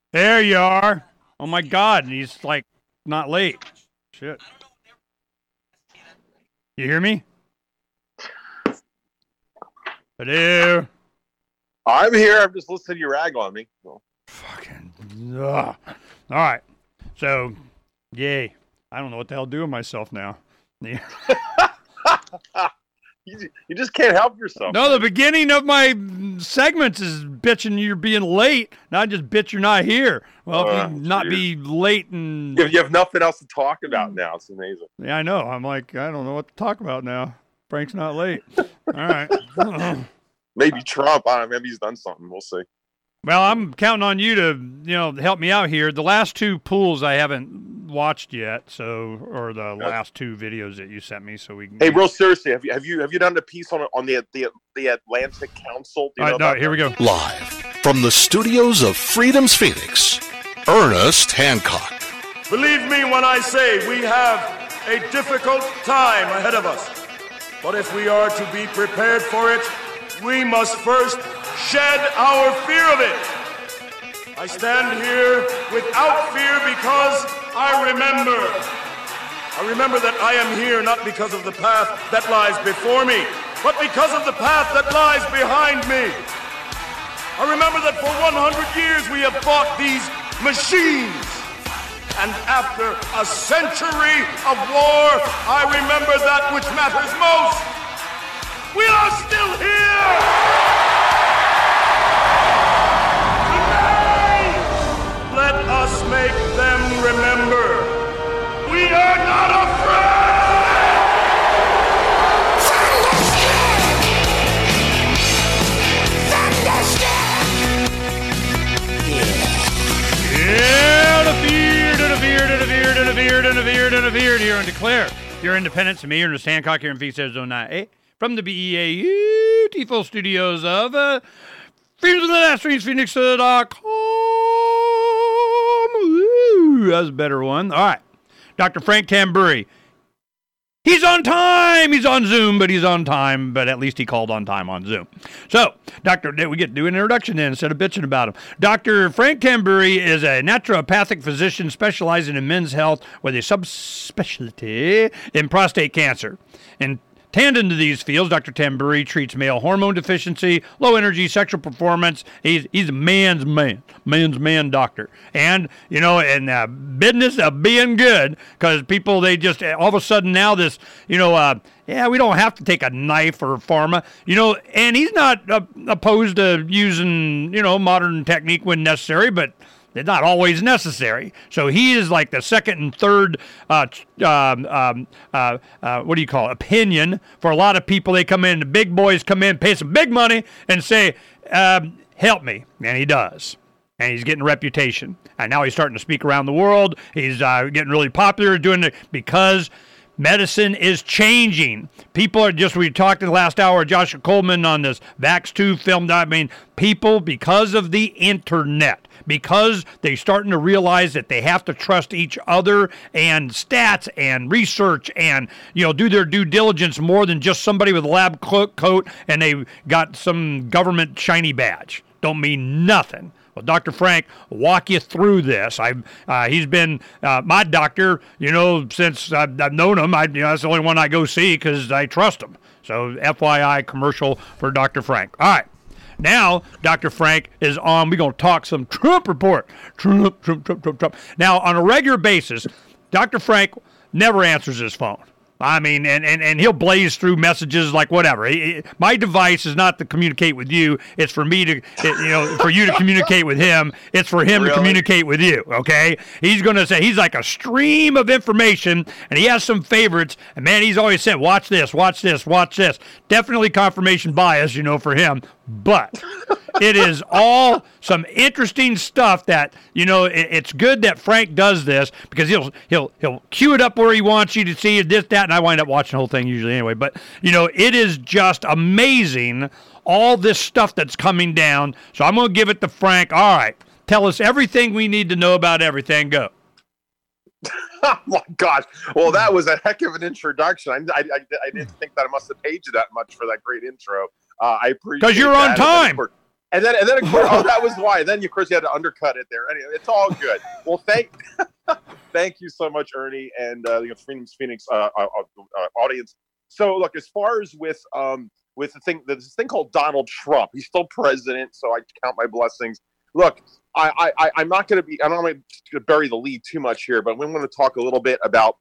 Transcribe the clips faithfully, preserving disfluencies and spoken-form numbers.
There you are. Oh my God, and he's like not late. Shit. You hear me? Hello. I'm here. I'm just listening to you rag on me. Well. Fucking. Ugh. All right. So, yay. I don't know what the hell to do with myself now. Yeah. you, you just can't help yourself. No, the beginning of my segments is bitching you're being late, not just bitch you're not here. Well, uh, if you not be late and... You have nothing else to talk about now. It's amazing. Yeah, I know. I'm like, I don't know what to talk about now. Frank's not late. All right. Maybe Trump. I don't know. Maybe he's done something. We'll see. Well, I'm counting on you to, you know, help me out here. The last two pools I haven't watched yet, so or the yeah. last two videos that you sent me, so we. Can hey, real seriously, have you have you have you done a piece on on the the the Atlantic Council? Do you All right, no, here we go. Live from the studios of Freedom's Phoenix, Ernest Hancock. Believe me when I say we have a difficult time ahead of us, but if we are to be prepared for it, we must first shed our fear of it. I stand here without fear because I remember. I remember that I am here not because of the path that lies before me, but because of the path that lies behind me. I remember that for one hundred years we have fought these machines. And after a century of war, I remember that which matters most. We are still here! Let us make them remember. We are not afraid! Thunderstruck! Yeah, the fear, to the fear, to the fear, to the fear, to the fear, to the fear, here and declare your independence to me, Ernest Hancock, here in Phoenix, Arizona, eh? From the B E A beautiful studios of uh, Freedom's of the Last Streams, Phoenix dot com. Ooh, that's a better one. All right. Doctor Frank Tamburri. He's on time. He's on Zoom, but he's on time. But at least he called on time on Zoom. So, Doctor, we get to do an introduction then instead of bitching about him. Doctor Frank Tamburri is a naturopathic physician specializing in men's health with a subspecialty in prostate cancer. And tandem to these fields, Doctor Tamburri treats male hormone deficiency, low energy, sexual performance. He's he's a man's man, man's man doctor. And, you know, in uh, business of being good, because people, they just, all of a sudden now this, you know, uh, yeah, we don't have to take a knife or pharma, you know, and he's not uh, opposed to using, you know, modern technique when necessary, but it's not always necessary. So he is like the second and third, uh, um, um, uh, uh, what do you call it, opinion for a lot of people. They come in, the big boys come in, pay some big money, and say, um, help me. And he does. And he's getting a reputation. And now he's starting to speak around the world. He's uh, getting really popular doing it because medicine is changing. People are just, we talked in the last hour, Joshua Coleman on this Vax two film. I mean, people, because of the internet, because they're starting to realize that they have to trust each other and stats and research and, you know, do their due diligence more than just somebody with a lab coat and they got some government shiny badge. Don't mean nothing. Well, Doctor Frank will walk you through this. I've uh, he's been uh, my doctor, you know, since I've, I've known him. I, you know, that's the only one I go see because I trust him. So, F Y I commercial for Doctor Frank. All right. Now, Doctor Frank is on. We're going to talk some Trump report. Trump, Trump, Trump, Trump, Trump. Now, on a regular basis, Doctor Frank never answers his phone. I mean, and, and, and he'll blaze through messages like whatever. He, he, my device is not to communicate with you. It's for me to, it, you know, for you to communicate with him. It's for him really? to communicate with you, okay? He's going to say, he's like a stream of information, and he has some favorites. And, man, he's always said, watch this, watch this, watch this. Definitely confirmation bias, you know, for him. But it is all some interesting stuff that, you know, it, it's good that Frank does this because he'll he'll he'll cue it up where he wants you to see this, that, and I wind up watching the whole thing usually anyway. But, you know, it is just amazing, all this stuff that's coming down. So I'm going to give it to Frank. All right, tell us everything we need to know about everything. Go. Oh, my gosh. Well, that was a heck of an introduction. I, I, I didn't think that I must have paid you that much for that great intro. Uh, I appreciate Because you're that. on time. And then, and then, of course, oh, that was why. Then, of course, you had to undercut it there. Anyway, it's all good. Well, thank, thank you so much, Ernie, and uh, the Freedom's Phoenix uh, uh, uh, audience. So, look, as far as with um with the thing, this thing called Donald Trump, he's still president, so I count my blessings. Look, I, I, I'm not going to be. I don't want to bury the lead too much here, but we want to talk a little bit about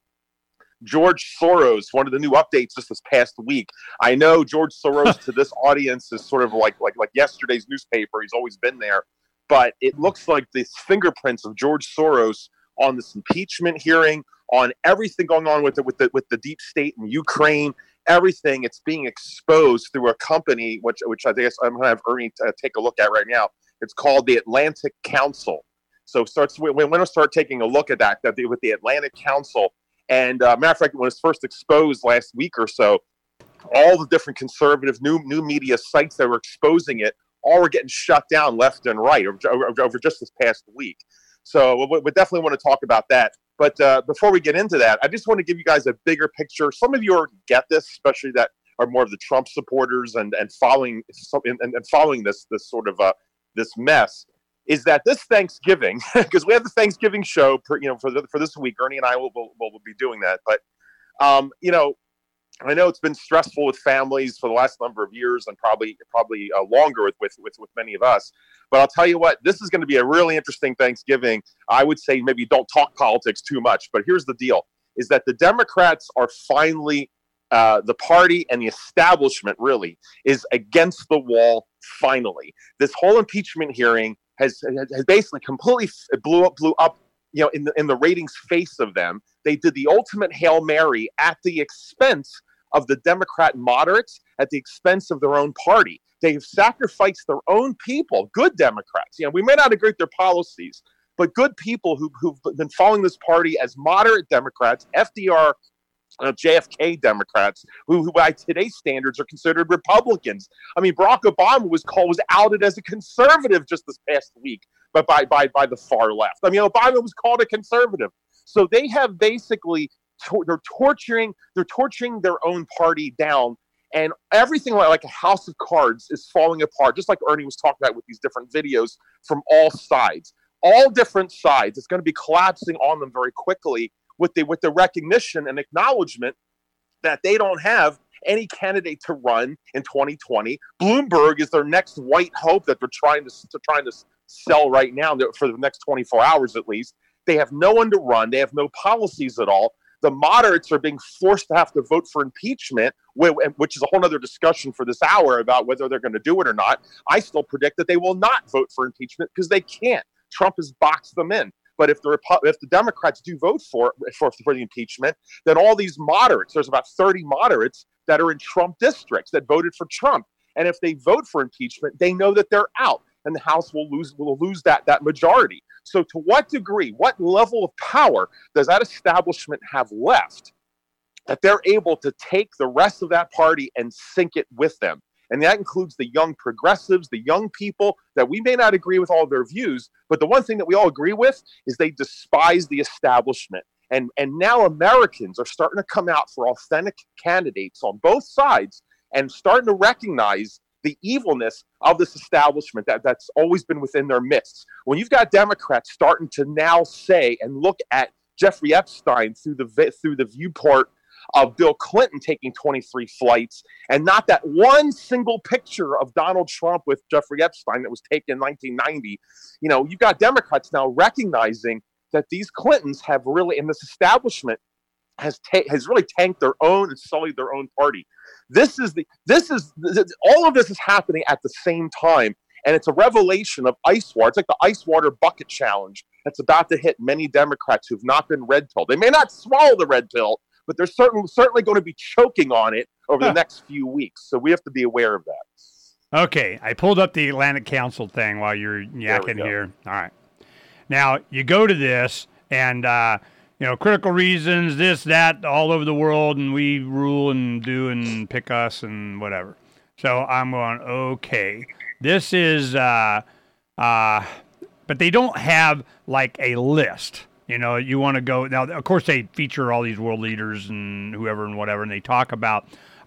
George Soros, one of the new updates just this past week. I know George Soros to this audience is sort of like like like yesterday's newspaper. He's always been there, but it looks like the fingerprints of George Soros on this impeachment hearing, on everything going on with the with the with the deep state in Ukraine, everything. It's being exposed through a company, which which I guess I'm going to have Ernie t- take a look at right now. It's called the Atlantic Council. So starts we we're going to start taking a look at that, that the, with the Atlantic Council. And uh, matter of fact, when it was first exposed last week or so, all the different conservative new new media sites that were exposing it, all were getting shut down left and right over, over, over just this past week. So we, we definitely want to talk about that. But uh, before we get into that, I just want to give you guys a bigger picture. Some of you already get this, especially that are more of the Trump supporters and and following and, and following this this sort of uh, this mess. Is that this Thanksgiving, because we have the Thanksgiving show, per, you know, for the, for this week. Ernie and I will, will, will be doing that. But, um, you know, I know it's been stressful with families for the last number of years and probably probably uh, longer with, with, with, with many of us. But I'll tell you what, this is going to be a really interesting Thanksgiving. I would say maybe don't talk politics too much. But here's the deal, is that the Democrats are finally, uh, the party and the establishment really is against the wall finally. This whole impeachment hearing Has, has basically completely blew up, blew up, you know, in the in the ratings face of them. They did the ultimate Hail Mary at the expense of the Democrat moderates, at the expense of their own party. They have sacrificed their own people, good Democrats. You know, we may not agree with their policies, but good people who, who've been following this party as moderate Democrats, F D R, Uh, J F K Democrats, who, who by today's standards are considered Republicans. I mean, Barack Obama was called was outed as a conservative just this past week, but by by by the far left. I mean, Obama was called a conservative. So they have basically to- they're torturing they're torturing their own party down, and everything like, like a house of cards is falling apart. Just like Ernie was talking about with these different videos from all sides, all different sides. It's going to be collapsing on them very quickly. With the with the recognition and acknowledgement that they don't have any candidate to run in twenty twenty. Bloomberg is their next white hope that they're trying to, to trying to sell right now for the next twenty-four hours at least. They have no one to run. They have no policies at all. The moderates are being forced to have to vote for impeachment, which is a whole other discussion for this hour about whether they're going to do it or not. I still predict that they will not vote for impeachment because they can't. Trump has boxed them in. But if the if the Democrats do vote for, for for the impeachment, then all these moderates, there's about thirty moderates that are in Trump districts that voted for Trump. And if they vote for impeachment, they know that they're out, and the House will lose will lose that that majority. So to what degree, what level of power does that establishment have left that they're able to take the rest of that party and sink it with them? And that includes the young progressives, the young people that we may not agree with all of their views, but the one thing that we all agree with is they despise the establishment. And, and now Americans are starting to come out for authentic candidates on both sides and starting to recognize the evilness of this establishment that, that's always been within their midst. When you've got Democrats starting to now say and look at Jeffrey Epstein through the through the viewport of Bill Clinton taking twenty-three flights, and not that one single picture of Donald Trump with Jeffrey Epstein that was taken in nineteen ninety. You know, you've got Democrats now recognizing that these Clintons have really, and this establishment has ta- has really tanked their own and sullied their own party. This is the this is this, all of this is happening at the same time, and it's a revelation of ice water. It's like the ice water bucket challenge that's about to hit many Democrats who've not been red pilled. They may not swallow the red pill, but they're certainly certainly going to be choking on it over the next few weeks. So we have to be aware of that. Okay, I pulled up the Atlantic Council thing while you're yakking here. All right. Now, you go to this, and, uh, you know, critical reasons, this, that, all over the world, and we rule and do and pick us and whatever. So I'm going, okay, this is, uh, uh, but they don't have, like, a list. You know, you want to go now. Of course, they feature all these world leaders and whoever and whatever, and they talk about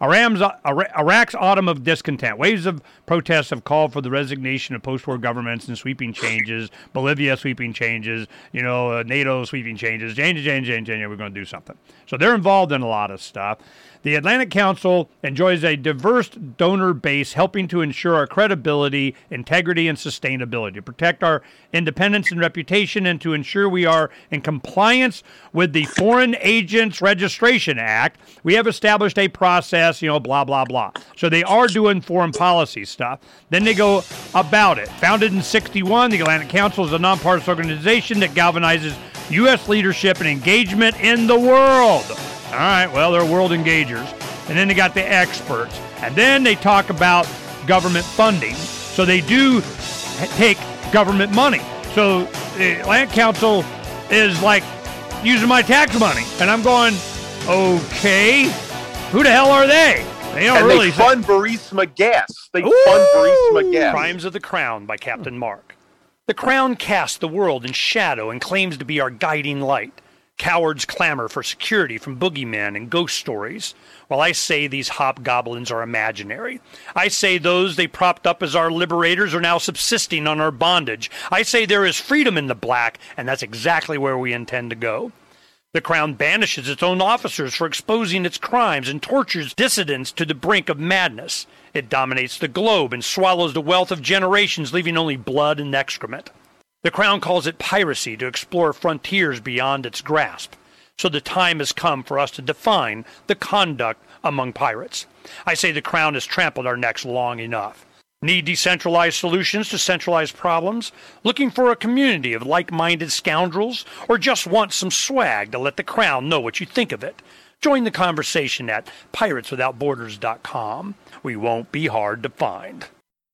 Iran's, Iraq's autumn of discontent. Waves of protests have called for the resignation of post-war governments and sweeping changes. Bolivia sweeping changes. You know, uh, NATO sweeping changes. Change, change, change, change. We're going to do something. So they're involved in a lot of stuff. The Atlantic Council enjoys a diverse donor base, helping to ensure our credibility, integrity, and sustainability, to protect our independence and reputation, and to ensure we are in compliance with the Foreign Agents Registration Act. We have established a process, you know, blah, blah, blah. So they are doing foreign policy stuff. Then they go about it. Founded in sixty-one, the Atlantic Council is a nonpartisan organization that galvanizes U S leadership and engagement in the world. All right, well, they're world engagers. And then they got the experts. And then they talk about government funding. So they do take government money. So the Atlantic Council is like using my tax money. And I'm going, okay, who the hell are they? They don't and really they fund Burisma Gas. They Ooh! fund Burisma Gas. Crimes of the Crown by Captain Mark. The Crown casts the world in shadow and claims to be our guiding light. Cowards clamor for security from boogeymen and ghost stories, while I say these hobgoblins are imaginary. I say those they propped up as our liberators are now subsisting on our bondage. I say there is freedom in the black, and that's exactly where we intend to go. The Crown banishes its own officers for exposing its crimes and tortures dissidents to the brink of madness. It dominates the globe and swallows the wealth of generations, leaving only blood and excrement. The Crown calls it piracy to explore frontiers beyond its grasp. So the time has come for us to define the conduct among pirates. I say the Crown has trampled our necks long enough. Need decentralized solutions to centralized problems? Looking for a community of like-minded scoundrels? Or just want some swag to let the Crown know what you think of it? Join the conversation at pirates without borders dot com. We won't be hard to find.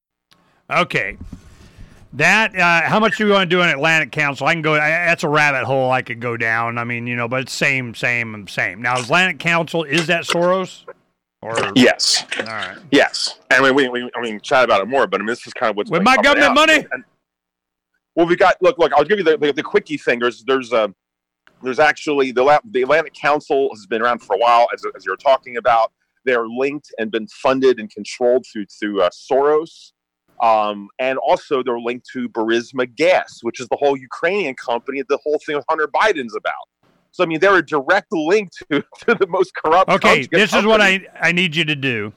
Okay. That, uh, how much do we want to do an Atlantic Council? I can go, I, that's a rabbit hole I could go down. I mean, you know, but it's same, same, same. Now, Atlantic Council, is that Soros? Or Yes. All right. Yes. And we, we, we I mean, chat about it more, but I mean, this is kind of what's With been my coming government out. money? And, well, we got, look, look, I'll give you the, the, the quickie thing. There's, there's, uh, there's actually, the, the Atlantic Council has been around for a while, as, as you're talking about. They're linked and been funded and controlled through, through uh, Soros. Um, and also they're linked to Burisma Gas, which is the whole Ukrainian company, the whole thing with Hunter Biden's about. So, I mean, they're a direct link to, to the most corrupt Okay, this company. is what I, I need you to do.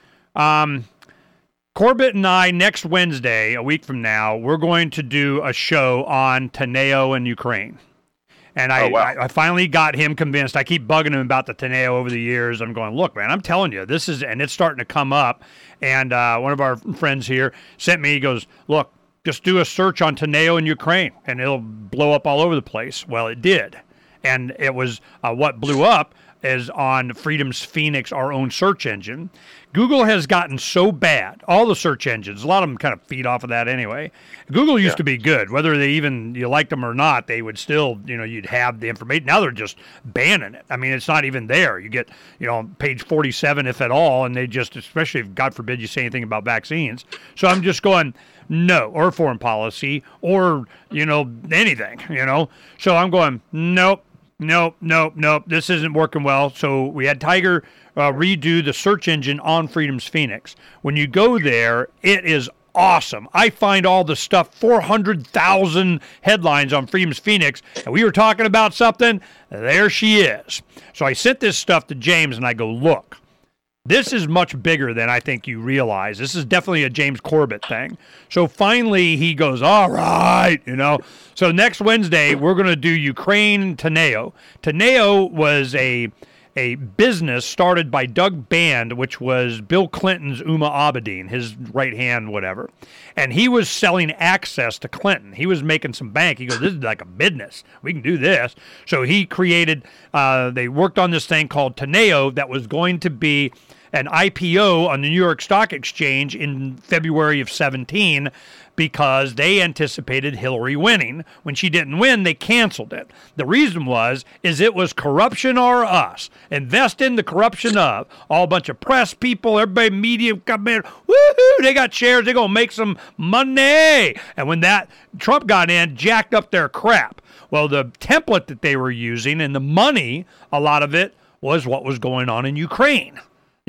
Um, Corbett and I, next Wednesday, a week from now, we're going to do a show on Teneo and Ukraine. And I, oh, wow. I, I finally got him convinced. I keep bugging him about the Teneo over the years. I'm going, look, man, I'm telling you, this is, and it's starting to come up. And uh, one of our friends here sent me, he goes, look, just do a search on Teneo in Ukraine, and it'll blow up all over the place. Well, it did. And it was uh, what blew up is on Freedom's Phoenix, our own search engine. Google has gotten so bad, all the search engines, a lot of them kind of feed off of that anyway. Google used yeah. to be good. Whether they even, you liked them or not, they would still, you know, you'd have the information. Now they're just banning it. I mean, it's not even there. You get, you know, page forty-seven, if at all, and they just, especially if, God forbid, you say anything about vaccines. So I'm just going, no, or foreign policy, or, you know, anything, you know. So I'm going, nope. Nope, nope, nope. This isn't working well. So we had Tiger uh, redo the search engine on Freedom's Phoenix. When you go there, it is awesome. I find all the stuff, four hundred thousand headlines on Freedom's Phoenix, and we were talking about something, there she is. So I sent this stuff to James, and I go, look, this is much bigger than I think you realize. This is definitely a James Corbett thing. So finally he goes, all right, you know. So next Wednesday, we're going to do Ukraine Teneo. Teneo was a a business started by Doug Band, which was Bill Clinton's Uma Abedin, his right hand, whatever. And he was selling access to Clinton. He was making some bank. He goes, this is like a business. We can do this. So he created, uh, they worked on this thing called Teneo that was going to be an I P O on the New York Stock Exchange in February of seventeen because they anticipated Hillary winning. When she didn't win, they canceled it. The reason was, is it was corruption or us. Invest in the corruption of. All a bunch of press people, everybody, media, come in, woohoo, they got shares, they're going to make some money. And when that Trump got in, jacked up their crap. Well, the template that they were using and the money, a lot of it was what was going on in Ukraine.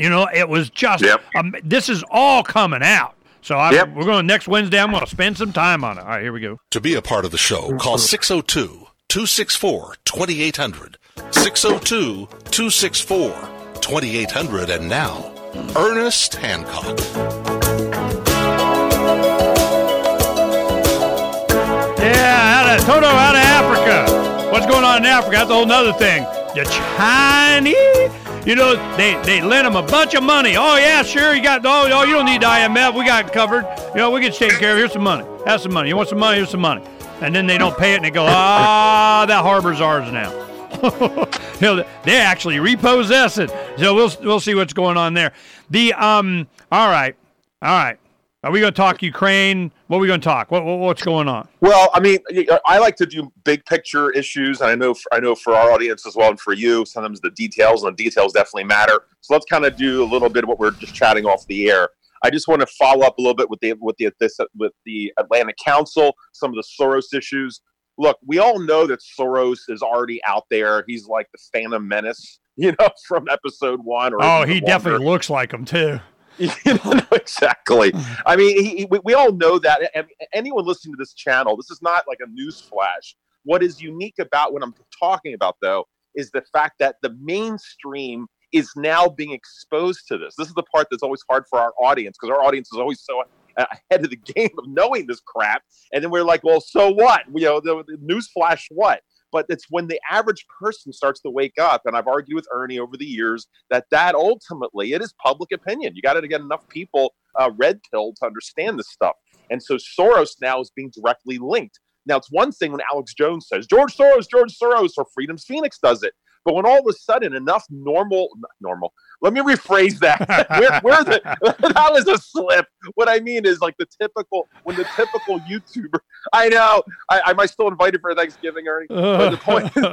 You know, it was just, Yep. um, this is all coming out. So I, Yep. we're going next Wednesday. I'm going to spend some time on it. All right, here we go. To be a part of the show, call six oh two, two six four, two eight hundred. six oh two, two six four, two eight hundred. And now, Ernest Hancock. Yeah, out of Toto, out of Africa. What's going on in Africa? That's a whole nother thing. The Chinese, you know, they, they lent them a bunch of money. Oh, yeah, sure, you got, oh, oh, you don't need the I M F. We got it covered. You know, we get taken care of. Here's some money. Have some money. You want some money? Here's some money. And then they don't pay it, and they go, ah, that harbor's ours now. You know, they actually repossess it. So we'll we'll see what's going on there. The um, all right, all right. Are we going to talk Ukraine? What are we going to talk? What, what what's going on? Well, I mean, I like to do big picture issues, and I know for, I know for our audience as well, and for you, sometimes the details and the details definitely matter. So let's kind of do a little bit of what we're just chatting off the air. I just want to follow up a little bit with the with the this, with the Atlantic Council, some of the Soros issues. Look, we all know that Soros is already out there. He's like the Phantom Menace, you know, from episode one. Or oh, he definitely looks like him too. You know, exactly. I mean, he, he, we, we all know that. And anyone listening to this channel, this is not like a news flash. What is unique about what I'm talking about, though, is the fact that the mainstream is now being exposed to this. This is the part that's always hard for our audience, because our audience is always so ahead of the game of knowing this crap. And then we're like, well, so what? You know, the, the news flash what? But it's when the average person starts to wake up, and I've argued with Ernie over the years that that ultimately, it is public opinion. You got to get enough people uh, red-pilled to understand this stuff. And so Soros now is being directly linked. Now, it's one thing when Alex Jones says, George Soros, George Soros, or Freedom's Phoenix does it. But when all of a sudden enough normal, normal, let me rephrase that. where, where the, that was a slip. What I mean is like the typical, when the typical YouTuber, I know, I, I might still invited for Thanksgiving, Ernie. But the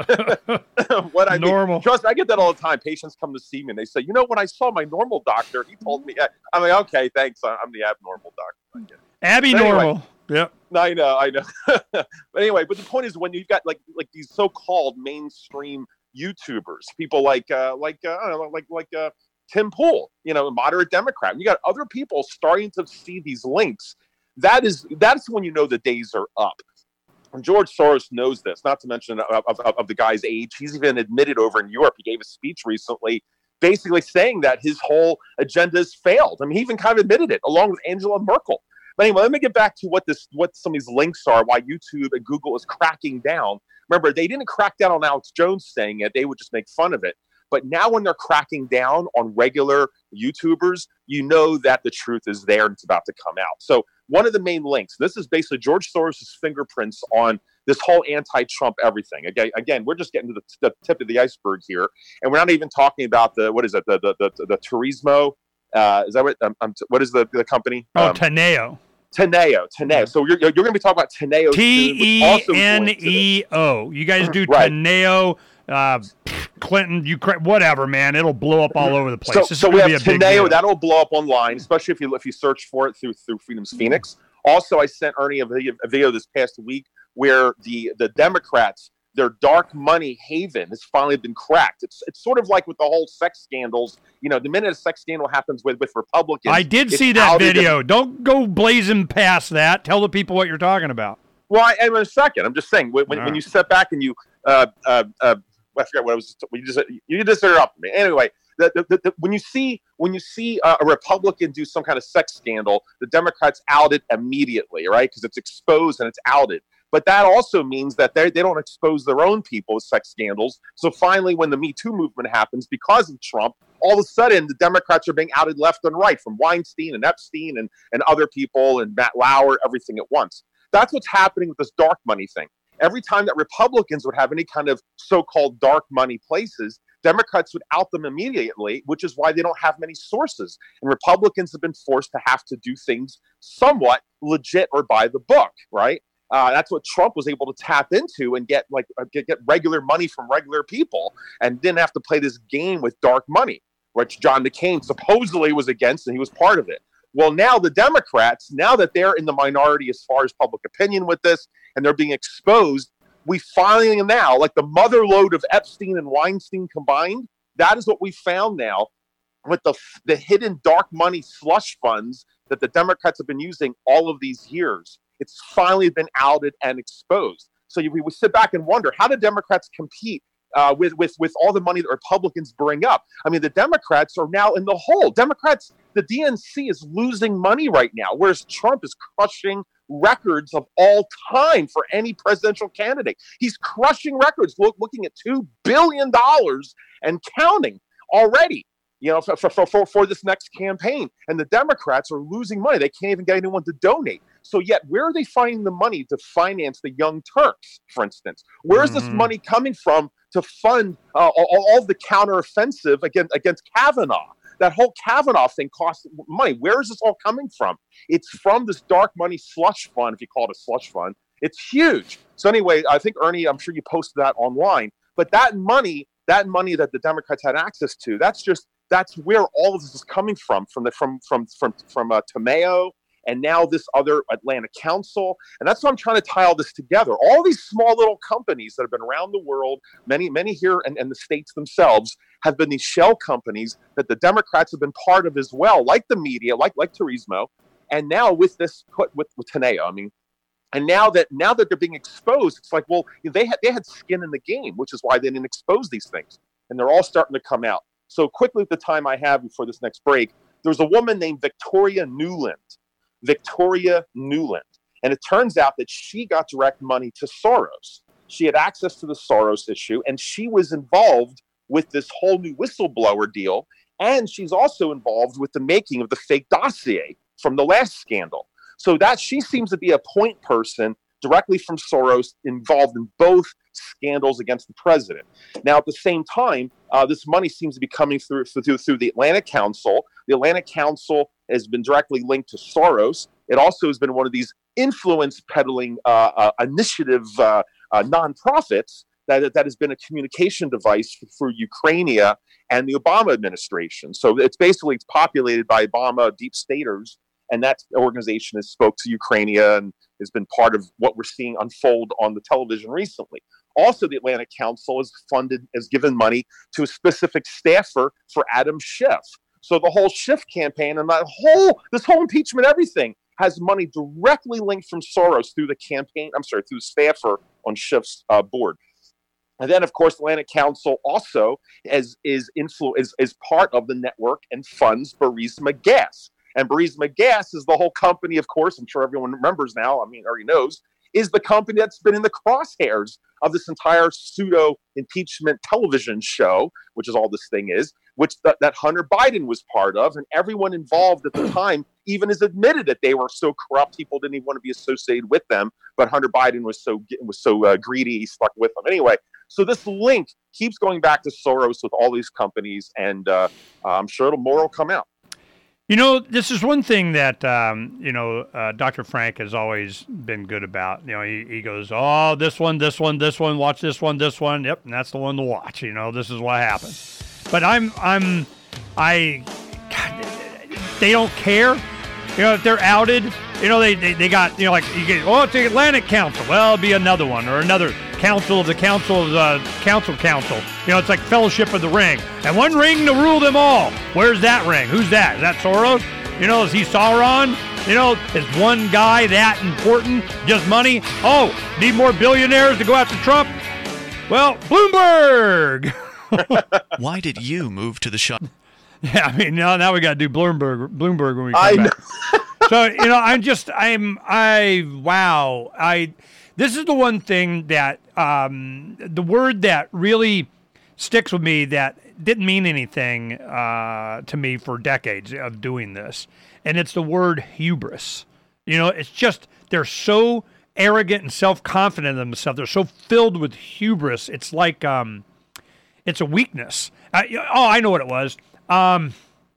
point, what I normal. mean, trust me, I get that all the time. Patients come to see me and they say, you know, when I saw my normal doctor, he told me, I'm like, okay, thanks. I'm the abnormal doctor. Abby anyway, normal. Yep. I know, I know. But anyway, but the point is when you've got like like these so-called mainstream YouTubers, people like uh, like uh, I don't know, like like uh, Tim Pool, you know, a moderate Democrat. And you got other people starting to see these links. That is that's when you know the days are up. And George Soros knows this. Not to mention of, of, of the guy's age, he's even admitted over in Europe. He gave a speech recently, basically saying that his whole agenda has failed. I mean, he even kind of admitted it, along with Angela Merkel. But anyway, let me get back to what this, what some of these links are, why YouTube and Google is cracking down. Remember, they didn't crack down on Alex Jones saying it. They would just make fun of it. But now when they're cracking down on regular YouTubers, you know that the truth is there and it's about to come out. So one of the main links, this is basically George Soros' fingerprints on this whole anti-Trump everything. Again, again, we're just getting to the, the tip of the iceberg here. And we're not even talking about the, what is it, the the the, the Turismo? Uh, is that what, um, um, what is the, the company? Oh, um, Teneo. Teneo, Teneo. So you're you're going to be talking about Teneo. T E N E O. You guys do right. Teneo, uh, Clinton, Ukraine, whatever, man. It'll blow up all over the place. So, this so we have Teneo. That'll blow up online, especially if you if you search for it through through Freedom's Phoenix. Also, I sent Ernie a video, a video this past week where the the Democrats, their dark money haven has finally been cracked. It's it's sort of like with the whole sex scandals. You know, the minute a sex scandal happens with, with Republicans. I did see that video. And, Don't go blazing past that. Tell the people what you're talking about. Well, I, in a second, I'm just saying, when, when, right. when you step back and you, uh, uh, uh, I forgot what I was, you just, you just interrupted me. Anyway, the, the, the, when you see when you see uh, a Republican do some kind of sex scandal, the Democrats out it immediately, right? Because it's exposed and it's outed. But that also means that they they don't expose their own people with sex scandals. So finally, when the Me Too movement happens, because of Trump, all of a sudden the Democrats are being outed left and right, from Weinstein and Epstein and, and other people and Matt Lauer, everything at once. That's what's happening with this dark money thing. Every time that Republicans would have any kind of so-called dark money places, Democrats would out them immediately, which is why they don't have many sources. And Republicans have been forced to have to do things somewhat legit or by the book, right? Uh, that's what Trump was able to tap into and get like uh, get, get regular money from regular people, and didn't have to play this game with dark money, which John McCain supposedly was against, and he was part of it. Well, now the Democrats, now that they're in the minority as far as public opinion with this, and they're being exposed, we finally now, like the mother lode of Epstein and Weinstein combined, that is what we found now. with the the hidden dark money slush funds that the Democrats have been using all of these years. It's finally been outed and exposed. So you, we sit back and wonder, how do Democrats compete uh, with, with, with all the money that Republicans bring up? I mean, the Democrats are now in the hole. Democrats, the D N C is losing money right now, whereas Trump is crushing records of all time for any presidential candidate. He's crushing records, look, looking at two billion dollars and counting already. You know, for, for, for, for this next campaign. And the Democrats are losing money. They can't even get anyone to donate. So yet, where are they finding the money to finance the Young Turks, for instance? Where is mm-hmm. this money coming from to fund uh, all, all of the counteroffensive against, against Kavanaugh? That whole Kavanaugh thing costs money. Where is this all coming from? It's from this dark money slush fund, if you call it a slush fund. It's huge. So anyway, I think, Ernie, I'm sure you posted that online. But that money, that money that the Democrats had access to, that's just That's where all of this is coming from, from the from from from from uh, Tomeo, and now this other Atlanta Council, and that's why I'm trying to tie all this together. All these small little companies that have been around the world, many many here, and, and the states themselves have been these shell companies that the Democrats have been part of as well, like the media, like like Turismo, and now with this put with, with Teneo, I mean. And now that now that they're being exposed, it's like, well, they had they had skin in the game, which is why they didn't expose these things, and they're all starting to come out. So quickly, at the time I have before this next break, there was a woman named Victoria Nuland. Victoria Nuland. And it turns out that she got direct money to Soros. She had access to the Soros issue, and she was involved with this whole new whistleblower deal. And she's also involved with the making of the fake dossier from the last scandal. So that she seems to be a point person directly from Soros involved in both scandals against the president. Now, at the same time, uh, this money seems to be coming through, through through the Atlanta Council. The Atlanta Council has been directly linked to Soros. It also has been one of these influence peddling uh, uh, initiative uh, uh, nonprofits that that has been a communication device for, for Ukraine and the Obama administration. So it's basically it's populated by Obama deep staters. And that organization has spoke to Ukraine and has been part of what we're seeing unfold on the television recently. Also, the Atlanta Council has funded, has given money to a specific staffer for Adam Schiff. So the whole Schiff campaign and that whole, this whole impeachment, everything has money directly linked from Soros through the campaign, I'm sorry, through the staffer on Schiff's uh, board. And then, of course, the Atlanta Council also is, is, influ- is, is part of the network and funds Burisma Gas. And Burisma Gas is the whole company, of course, I'm sure everyone remembers now, I mean, already knows, is the company that's been in the crosshairs of this entire pseudo-impeachment television show, which is all this thing is, which th- that Hunter Biden was part of. And everyone involved at the time even has admitted that they were so corrupt, people didn't even want to be associated with them. But Hunter Biden was so was so uh, greedy, he stuck with them. Anyway, so this link keeps going back to Soros with all these companies, and uh, I'm sure it'll, more will come out. You know, this is one thing that, um, you know, uh, Doctor Frank has always been good about. You know, he, he goes, oh, this one, this one, this one, watch this one, this one. Yep, and that's the one to watch. You know, this is what happens. But I'm, I'm, I, God, they don't care. You know, if they're outed, you know, they, they, they got, you know, like, you get, oh, it's the Atlantic Council. Well, it'll be another one or another council of the council of the council council. You know, it's like Fellowship of the Ring. And one ring to rule them all. Where's that ring? Who's that? Is that Soros? You know, is he Sauron? You know, is one guy that important? Just money? Oh, need more billionaires to go after Trump? Well, Bloomberg! Why did you move to the shop? Yeah, I mean, now now we got to do Bloomberg Bloomberg when we come I back. Know. So, you know, I'm just, I'm, I, wow. I, this is the one thing that, um, the word that really sticks with me that didn't mean anything uh, to me for decades of doing this. And it's the word hubris. You know, it's just, they're so arrogant and self-confident in themselves. They're so filled with hubris. It's like, um, it's a weakness. Uh, oh, I know what it was. Um,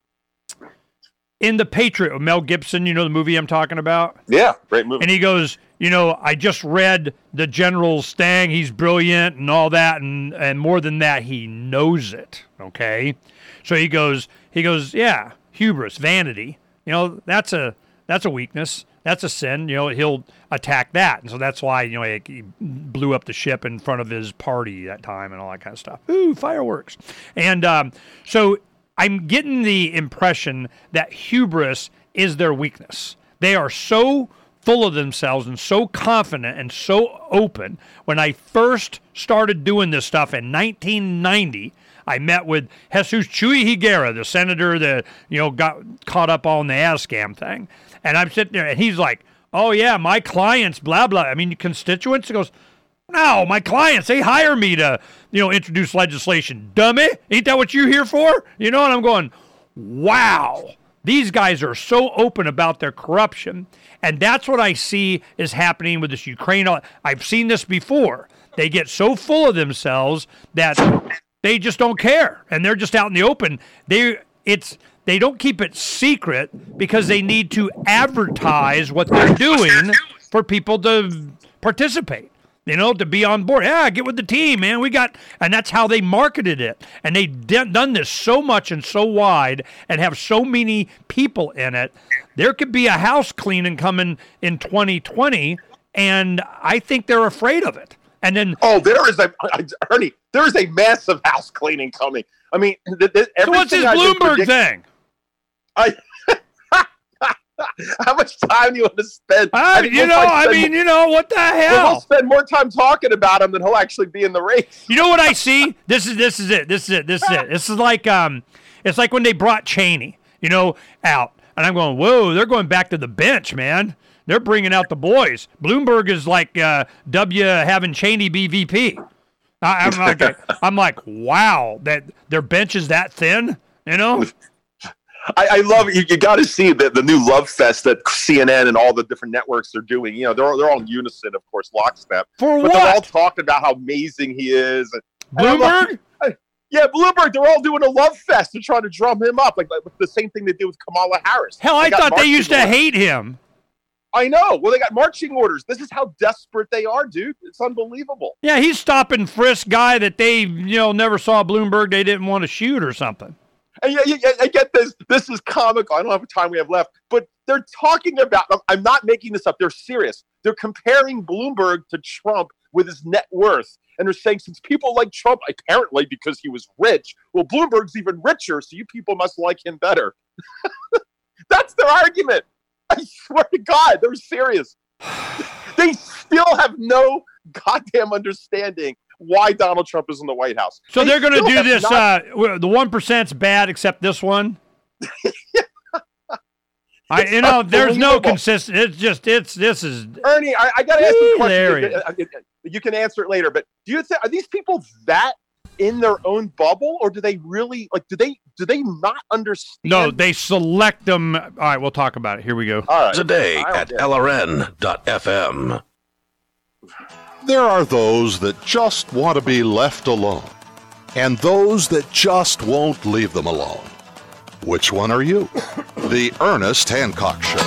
in The Patriot with Mel Gibson, you know the movie I'm talking about? Yeah, great movie. And he goes, you know, I just read the General's Stang. He's brilliant and all that. And, and more than that, he knows it. Okay. So he goes, he goes, yeah, hubris, vanity. You know, that's a, that's a weakness. That's a sin. You know, he'll attack that. And so that's why, you know, he, he blew up the ship in front of his party that time and all that kind of stuff. Ooh, fireworks. And, um, so, I'm getting the impression that hubris is their weakness. They are so full of themselves and so confident and so open. When I first started doing this stuff in nineteen ninety, I met with Jesus Chuy Higuera, the senator that, you know, got caught up on the ASCAM thing. And I'm sitting there, and he's like, oh, yeah, my clients, blah, blah. I mean, constituents? He goes, no, my clients, they hire me to, you know, introduce legislation. Dummy, ain't that what you're here for? You know, and I'm going, wow. These guys are so open about their corruption. And that's what I see is happening with this Ukraine. I've seen this before. They get so full of themselves that they just don't care. And they're just out in the open. They it's they don't keep it secret because they need to advertise what they're doing for people to participate. You know, to be on board. Yeah, get with the team, man. We got, and that's how they marketed it. And they've done this so much and so wide and have so many people in it. There could be a house cleaning coming in twenty twenty, and I think they're afraid of it. And then, oh, there is a, Ernie, there is a massive house cleaning coming. I mean, th- th- so what's this Bloomberg predict- thing? I. How much time do you want to spend? Uh, you we'll know, I mean, more, you know, what the hell? We'll spend more time talking about him than he'll actually be in the race. You know what I see? This is this is it. This is it. This is it. This is like um, it's like when they brought Cheney, you know, out, and I'm going, whoa, they're going back to the bench, man. They're bringing out the boys. Bloomberg is like uh, W having Cheney be V P. I, I'm like, I'm like, wow, that their bench is that thin, you know. I, I love it. You, you got to see the, the new love fest that C N N and all the different networks are doing. You know, they're they're all in unison, of course, lockstep. For but what? They're all talking about how amazing he is. And, Bloomberg? And yeah, Bloomberg. They're all doing a love fest. They're trying to drum him up, like, like the same thing they did with Kamala Harris. Hell, I they thought they used to orders. hate him. I know. Well, they got marching orders. This is how desperate they are, dude. It's unbelievable. Yeah, he's stopping frisk guy that they, you know, never saw Bloomberg. They didn't want to shoot or something. And yeah, yeah, I get this. This is comical. I don't have the time we have left, but they're talking about. I'm not making this up. They're serious. They're comparing Bloomberg to Trump with his net worth, and they're saying since people like Trump, apparently because he was rich, well, Bloomberg's even richer, so you people must like him better. That's their argument. I swear to God, they're serious. They still have no goddamn understanding why Donald Trump is in the White House. So they they're going to do this. Not- uh, the one percent's bad, except this one. I, you know, there's no consistent. It's just it's this is Ernie. I, I got to ask you a hilarious. question. You can answer it later, but do you think are these people that in their own bubble, or do they really like? Do they do they not understand? No, they select them. All right, we'll talk about it. Here we go. All right. Today at L R N dot F M. There are those that just want to be left alone, and those that just won't leave them alone. Which one are you? The Ernest Hancock Show.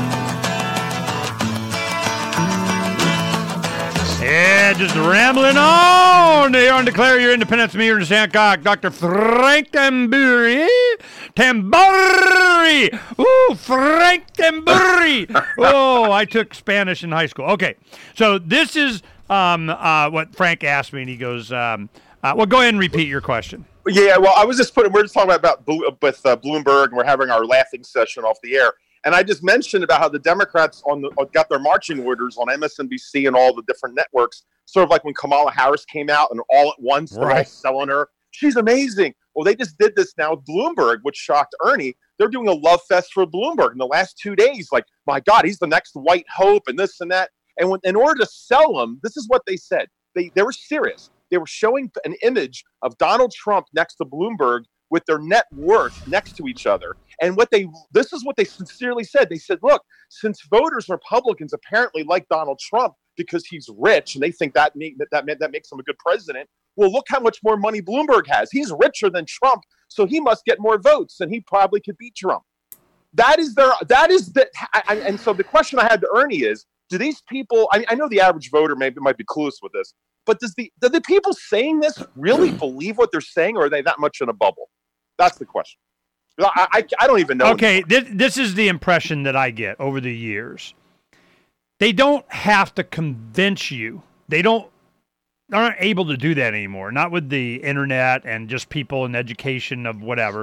Yeah, just rambling on. They are declare your independence. Me, Ernest Hancock, Doctor Frank Tamburri. Tamburri. Ooh, Frank Tamburri. Oh, I took Spanish in high school. Okay, so this is um, uh, what Frank asked me, and he goes, um, uh, well, go ahead and repeat your question. Yeah, well, I was just putting. We're just talking about, about with uh, Bloomberg, and we're having our laughing session off the air. And I just mentioned about how the Democrats on the, got their marching orders on M S N B C and all the different networks, sort of like when Kamala Harris came out and all at once they're all Right. selling her. She's amazing. Well, they just did this now with Bloomberg, which shocked Ernie. They're doing a love fest for Bloomberg in the last two days. Like, my God, he's the next white hope and this and that. And when, in order to sell him, this is what they said. They they were serious. They were showing an image of Donald Trump next to Bloomberg with their net worth next to each other. And what they this is what they sincerely said. They said, look, since voters, Republicans apparently like Donald Trump because he's rich and they think that make, that, that that makes him a good president. Well, look how much more money Bloomberg has. He's richer than Trump, so he must get more votes and he probably could beat Trump. That is their that is the I, I, and so the question I had to Ernie is, do these people I, I know the average voter maybe might be clueless with this, but does the do the people saying this really believe what they're saying, or are they that much in a bubble? That's the question. I, I, I don't even know. Okay, this, this is the impression that I get over the years. They don't have to convince you. They don't they aren't able to do that anymore. Not with the internet and just people in education of whatever.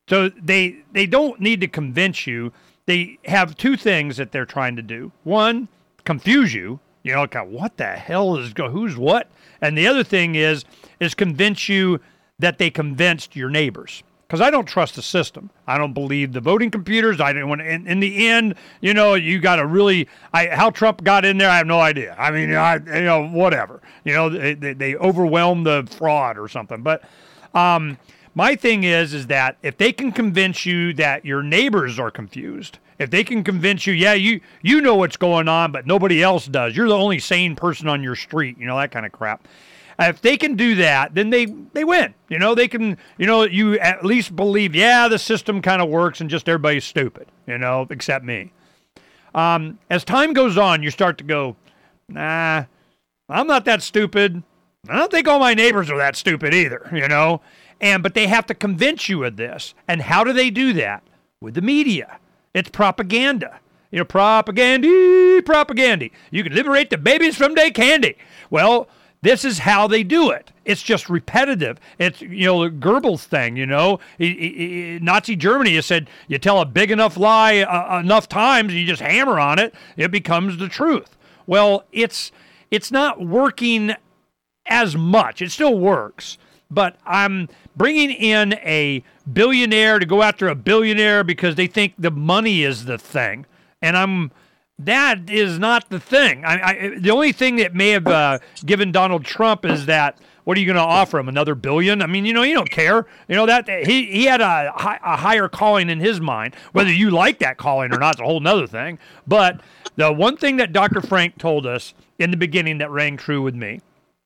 So they they don't need to convince you. They have two things that they're trying to do. One, confuse you. You know, kind of, what the hell is go? Who's what? And the other thing is is convince you that they convinced your neighbors. Because I don't trust the system. I don't believe the voting computers. I don't. When in, in the end, you know, you got to really. I how Trump got in there, I have no idea. I mean, I you know whatever. You know, they they, they overwhelmed the fraud or something. But um, my thing is, is that if they can convince you that your neighbors are confused, if they can convince you, yeah, you you know what's going on, but nobody else does. You're the only sane person on your street. You know, that kind of crap. If they can do that, then they, they win. You know, they can, you know, you at least believe, yeah, the system kind of works and just everybody's stupid, you know, except me. Um, as time goes on, you start to go, nah, I'm not that stupid. I don't think all my neighbors are that stupid either, you know. And but they have to convince you of this. And how do they do that? With the media. It's propaganda. You know, propaganda, propaganda. You can liberate the babies from day candy. Well, this is how they do it. It's just repetitive. It's, you know, the Goebbels thing, you know. He, he, he, Nazi Germany has said you tell a big enough lie uh, enough times and you just hammer on it, it becomes the truth. Well, it's it's not working as much. It still works. But I'm bringing in a billionaire to go after a billionaire because they think the money is the thing. And I'm... That is not the thing. I, I, the only thing that may have uh, given Donald Trump is that, what are you going to offer him, another billion? I mean, you know, you don't care. You know, that he, he had a, a higher calling in his mind. Whether you like that calling or not is a whole nother thing. But the one thing that Doctor Frank told us in the beginning that rang true with me,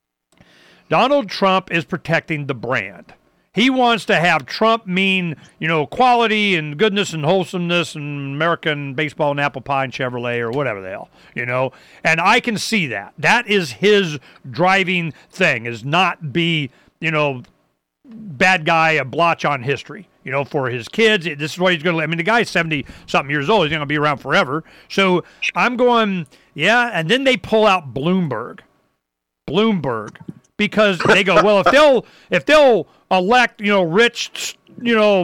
Donald Trump is protecting the brand. He wants to have Trump mean, you know, quality and goodness and wholesomeness and American baseball and apple pie and Chevrolet or whatever the hell, you know. And I can see that. That is his driving thing, is not be, you know, bad guy, a blotch on history, you know, for his kids. This is what he's going to, I mean, the guy's seventy-something years old. He's going to be around forever. So I'm going, yeah, and then they pull out Bloomberg. Bloomberg. Because they go, well, if they'll if they'll elect, you know, rich, you know,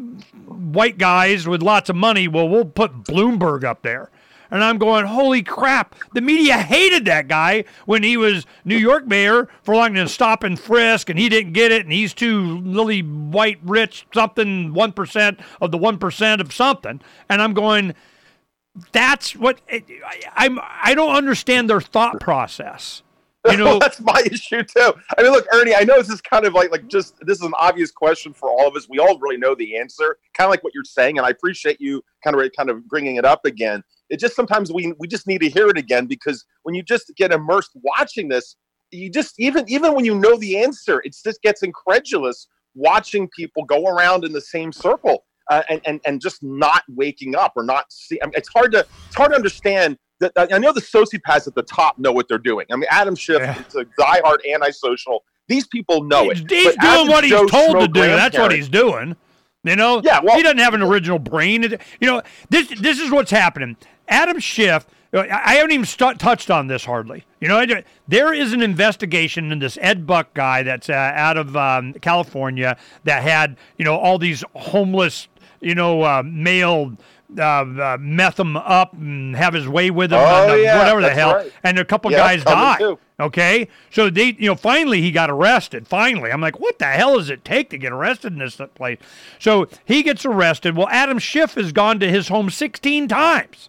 white guys with lots of money, well, we'll put Bloomberg up there. And I'm going, holy crap, the media hated that guy when he was New York mayor for long to stop and frisk, and he didn't get it, and he's too lily white rich something, one percent of the one percent of something. And I'm going, that's what, I, I'm, I don't understand their thought process. You know, well, that's my issue too. I mean, look, Ernie, I know this is kind of like, like just, this is an obvious question for all of us. We all really know the answer, kind of like what you're saying. And I appreciate you kind of, kind of bringing it up again. It just, sometimes we, we just need to hear it again, because when you just get immersed watching this, you just, even, even when you know the answer, it just gets incredulous watching people go around in the same circle uh, and, and, and just not waking up or not see. I mean, it's hard to, it's hard to understand. That, I know the sociopaths at the top know what they're doing. I mean, Adam Schiff yeah. is a diehard antisocial. These people know he's, it. He's but doing what he's Joe told Schmo to do. That's what he's doing. You know, yeah, well, he doesn't have an original brain. You know, this this is what's happening. Adam Schiff, I haven't even st- touched on this hardly. You know, there is an investigation in this Ed Buck guy that's uh, out of um, California that had, you know, all these homeless, you know, uh, male. Uh, uh, meth him up and have his way with him, oh, and, uh, yeah, whatever the hell. Right. And a couple yeah, guys died. Too. Okay, so they, you know, finally he got arrested. Finally, I'm like, what the hell does it take to get arrested in this place? So he gets arrested. Well, Adam Schiff has gone to his home sixteen times.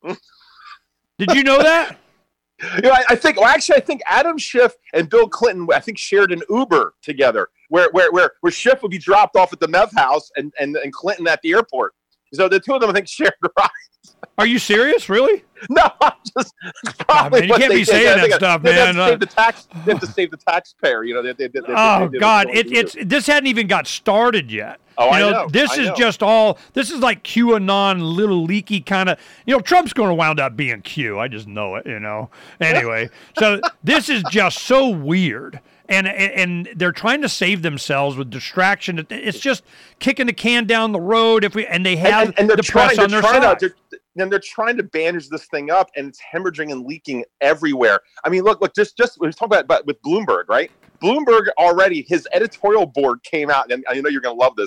Did you know that? You know, I, I think. Well, actually, I think Adam Schiff and Bill Clinton, I think, shared an Uber together, where where where, where Schiff would be dropped off at the meth house and, and and Clinton at the airport. So the two of them, I think, shared rides. Are you serious? Really? No, I'm just probably. Oh, man, you can't be saying that think stuff, they man. Have to save the tax. They have to save the taxpayer. You know. They, they, they, oh they, they, God! they It, it's this hadn't even got started yet. Oh, you I know, know. This I is know. just all. This is like QAnon, little leaky kind of. You know, Trump's going to wound up being Q. I just know it. You know. Anyway, so this is just so weird. And and they're trying to save themselves with distraction. It's just kicking the can down the road. If we and they have and, and, and the trying, press on their side. side. And they're trying to bandage this thing up, and it's hemorrhaging and leaking everywhere. I mean, look, look, just just we were talking about, about with Bloomberg, right? Bloomberg already, his editorial board came out, and I know you're going to love this.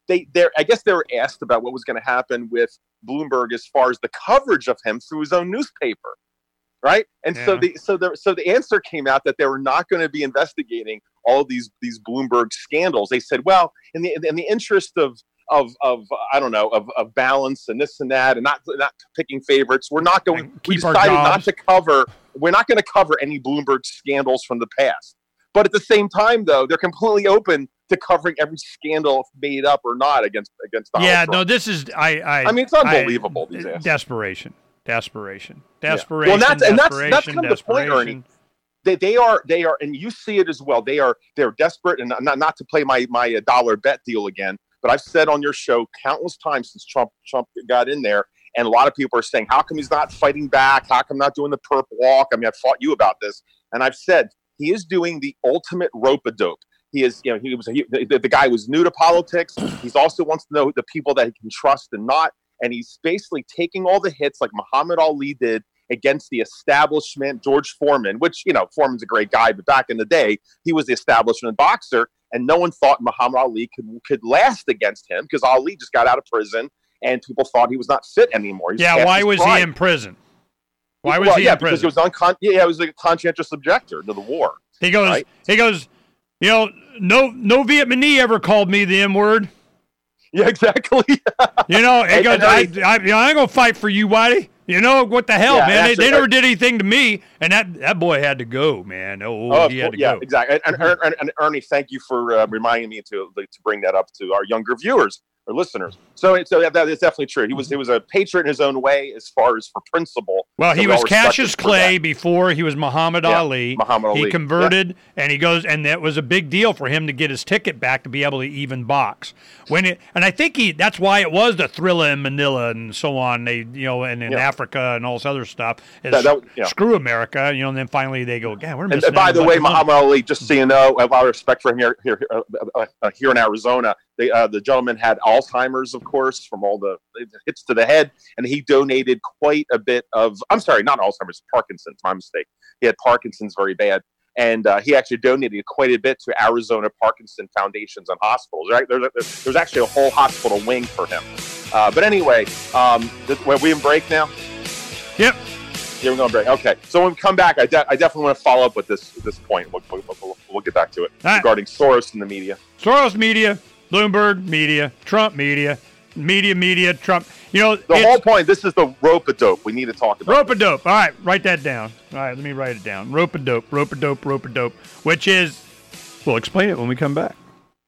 they, they, I guess they were asked about what was going to happen with Bloomberg as far as the coverage of him through his own newspaper, right? And yeah. so the so the so the answer came out that they were not going to be investigating all of these these Bloomberg scandals. They said, well, in the in the interest of of of I don't know of, of balance and this and that, and not not picking favorites, we're not going. Keep we decided our not to cover. We're not going to cover any Bloomberg scandals from the past. But at the same time, though, they're completely open to covering every scandal made up or not against against Donald yeah, Trump. no, this is I. I, I mean, it's unbelievable. I, these days. Desperation, desperation, Yeah. desperation. Well, that's and that's that's kind of the point, desperation. Ernie. They they are they are, and you see it as well. They are they're desperate, and not not to play my my dollar bet deal again. But I've said on your show countless times since Trump Trump got in there, and a lot of people are saying, how come he's not fighting back? How come not doing the perp walk? I mean, I've fought you about this, and I've said he is doing the ultimate rope-a-dope. He is, you know, he was he, the, the guy was new to politics. He's also wants to know the people that he can trust and not, and he's basically taking all the hits like Muhammad Ali did against the establishment, George Foreman, which, you know, Foreman's a great guy, but back in the day, he was the establishment boxer, and no one thought Muhammad Ali could could last against him because Ali just got out of prison, and people thought he was not fit anymore. He's yeah, why was prime. he in prison? Why was well, he yeah, in prison? Because he was uncon- yeah, he was a conscientious objector to the war. He goes, right? he goes, you know, no, no Vietnamese ever called me the M word. Yeah, exactly. you know, he and, goes, and I, I, I, you know, I ain't gonna fight for you, Whitey. You know what the hell, yeah, man? They, actually, they never I, did anything to me, and that, that boy had to go, man. Oh, oh he had to yeah, go. exactly. And, and, and, and Ernie, thank you for uh, reminding me to to bring that up to our younger viewers or listeners. So, so that, that is definitely true. He was he was a patriot in his own way as far as for principle. Well, so he was Cassius Clay before he was Muhammad yeah, Ali. Muhammad Ali. He converted, yeah. and he goes, and that was a big deal for him to get his ticket back to be able to even box. When it, and I think he that's why it was the Thrilla in Manila and so on. They, you know, and in yeah. Africa and all this other stuff. Is that, that, yeah. Screw America, you know. And then finally they go, yeah, we're missing. And, and by the way, Muhammad Ali, just so you know, I have a lot of respect for him here here uh, uh, here in Arizona. They, uh, the gentleman had Alzheimer's, of course, from all the hits to the head, and he donated quite a bit of, I'm sorry, not Alzheimer's, Parkinson's, my mistake. He had Parkinson's very bad, and uh, he actually donated quite a bit to Arizona Parkinson foundations and hospitals, right? There's, there's, there's actually a whole hospital wing for him. Uh, but anyway, um, are we in break now? Yep. Yeah, we're going to break. Okay, so when we come back, I, de- I definitely want to follow up with this this point. We'll, we'll, we'll, we'll get back to it right. regarding Soros and the media. Soros media, Bloomberg media, Trump media, media, media, Trump. You know, the whole point, this is the rope-a-dope we need to talk about. Rope-a-dope. All right, write that down. All right, let me write it down. Rope-a-dope, rope-a-dope, rope-a-dope, which is, we'll explain it when we come back.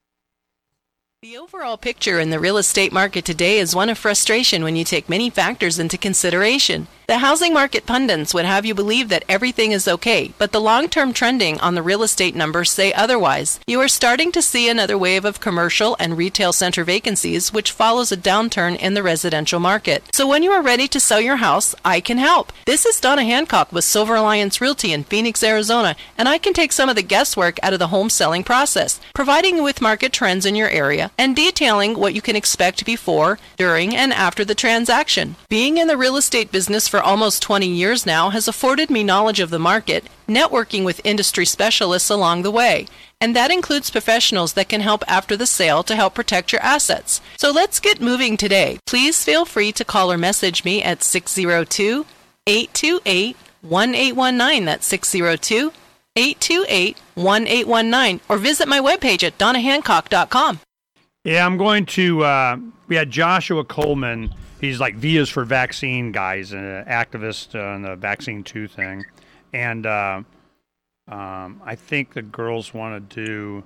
The overall picture in the real estate market today is one of frustration when you take many factors into consideration. The housing market pundits would have you believe that everything is okay, but the long-term trending on the real estate numbers say otherwise. You are starting to see another wave of commercial and retail center vacancies, which follows a downturn in the residential market. So when you are ready to sell your house, I can help. This is Donna Hancock with Silver Alliance Realty in Phoenix, Arizona, and I can take some of the guesswork out of the home selling process, providing you with market trends in your area and detailing what you can expect before, during, and after the transaction. Being in the real estate business for almost twenty years now has afforded me knowledge of the market, networking with industry specialists along the way. And that includes professionals that can help after the sale to help protect your assets. So let's get moving today. Please feel free to call or message me at six oh two, eight two eight, one eight one nine. That's six oh two, eight two eight, one eight one nine. Or visit my webpage at donna hancock dot com. Yeah, I'm going to, uh, we had Joshua Coleman. He's like Vias for Vaccine guys, an activist on the Vaccine two thing. And uh, um, I think the girls want to do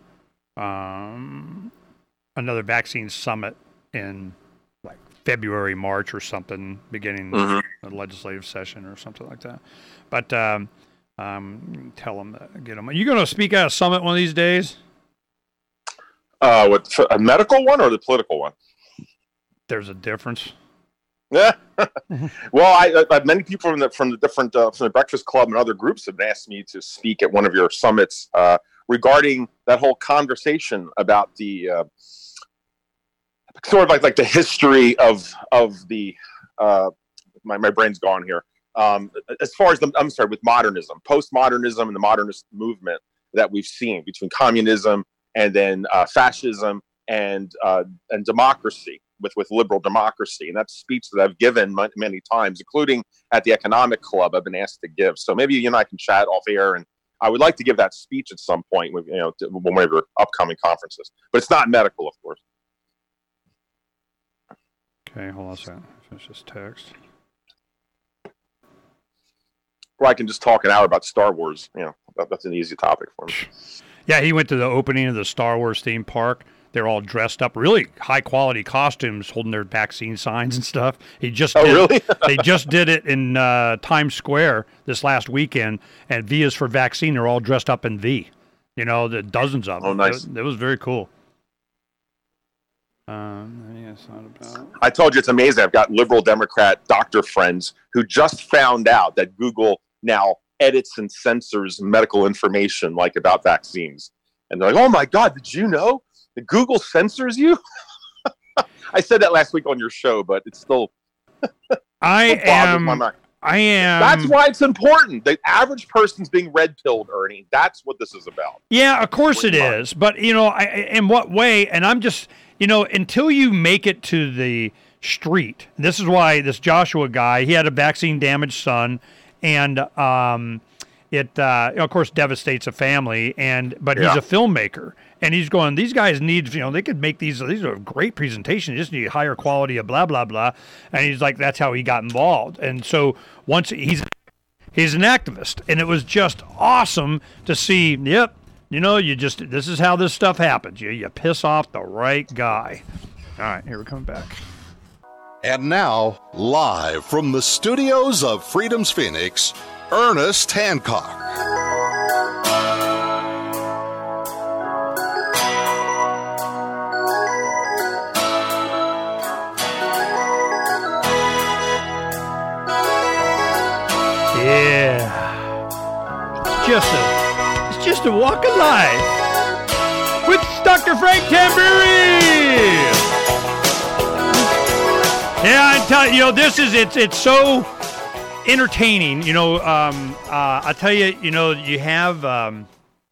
um, another vaccine summit in like February, March or something, beginning mm-hmm. the legislative session or something like that. But um, um, tell them, to get them. Are you going to speak at a summit one of these days? Uh, what, a medical one or the political one? There's a difference. Yeah. Well, I, I many people from the from the different uh, from the Breakfast Club and other groups have asked me to speak at one of your summits uh, regarding that whole conversation about the uh, sort of like like the history of of the uh, my my brain's gone here. Um, as far as the I'm sorry, with modernism, postmodernism, and the modernist movement that we've seen between communism and then uh, fascism and uh, and democracy with, with liberal democracy. And that's a speech that I've given many times, including at the Economic Club I've been asked to give. So maybe you and I can chat off air, and I would like to give that speech at some point, you know, to one of your upcoming conferences. But it's not medical, of course. Okay, hold on a second. Finish this text. Or I can just talk an hour about Star Wars. You know, that, that's an easy topic for me. Yeah, he went to the opening of the Star Wars theme park. They're all dressed up, really high-quality costumes, holding their vaccine signs and stuff. He just oh, did, really? They just did it in uh, Times Square this last weekend, and V is for vaccine. They're all dressed up in V. You know, the dozens of them. Oh, nice. It, it was very cool. Um, yeah, it's not about... I told you it's amazing. I've got liberal Democrat doctor friends who just found out that Google now edits and censors medical information, like about vaccines. And they're like, oh, my God, did you know? The Google censors you? I said that last week on your show, but it's still. I am. I am. That's why it's important. The average person's being red pilled, Ernie. That's what this is about. Yeah, of course it is. But you know, I, in what way? And I'm just, you know, until you make it to the street. This is why this Joshua guy. He had a vaccine damaged son, and um, it uh, of course devastates a family. And but yeah. he's a filmmaker. And he's going, these guys need, you know, they could make these, these are great presentations, just need higher quality of blah, blah, blah. And he's like, that's how he got involved. And so once he's, he's an activist. And it was just awesome to see, yep, you know, you just, this is how this stuff happens. You, you piss off the right guy. All right, here we come back. And now, live from the studios of Freedom's Phoenix, Ernest Hancock. Yeah, it's just a, it's just a walk of life with Doctor Frank Tamburri. Yeah, I tell you, you know, this is it's it's so entertaining. You know, um, uh, I tell you, you know, you have um,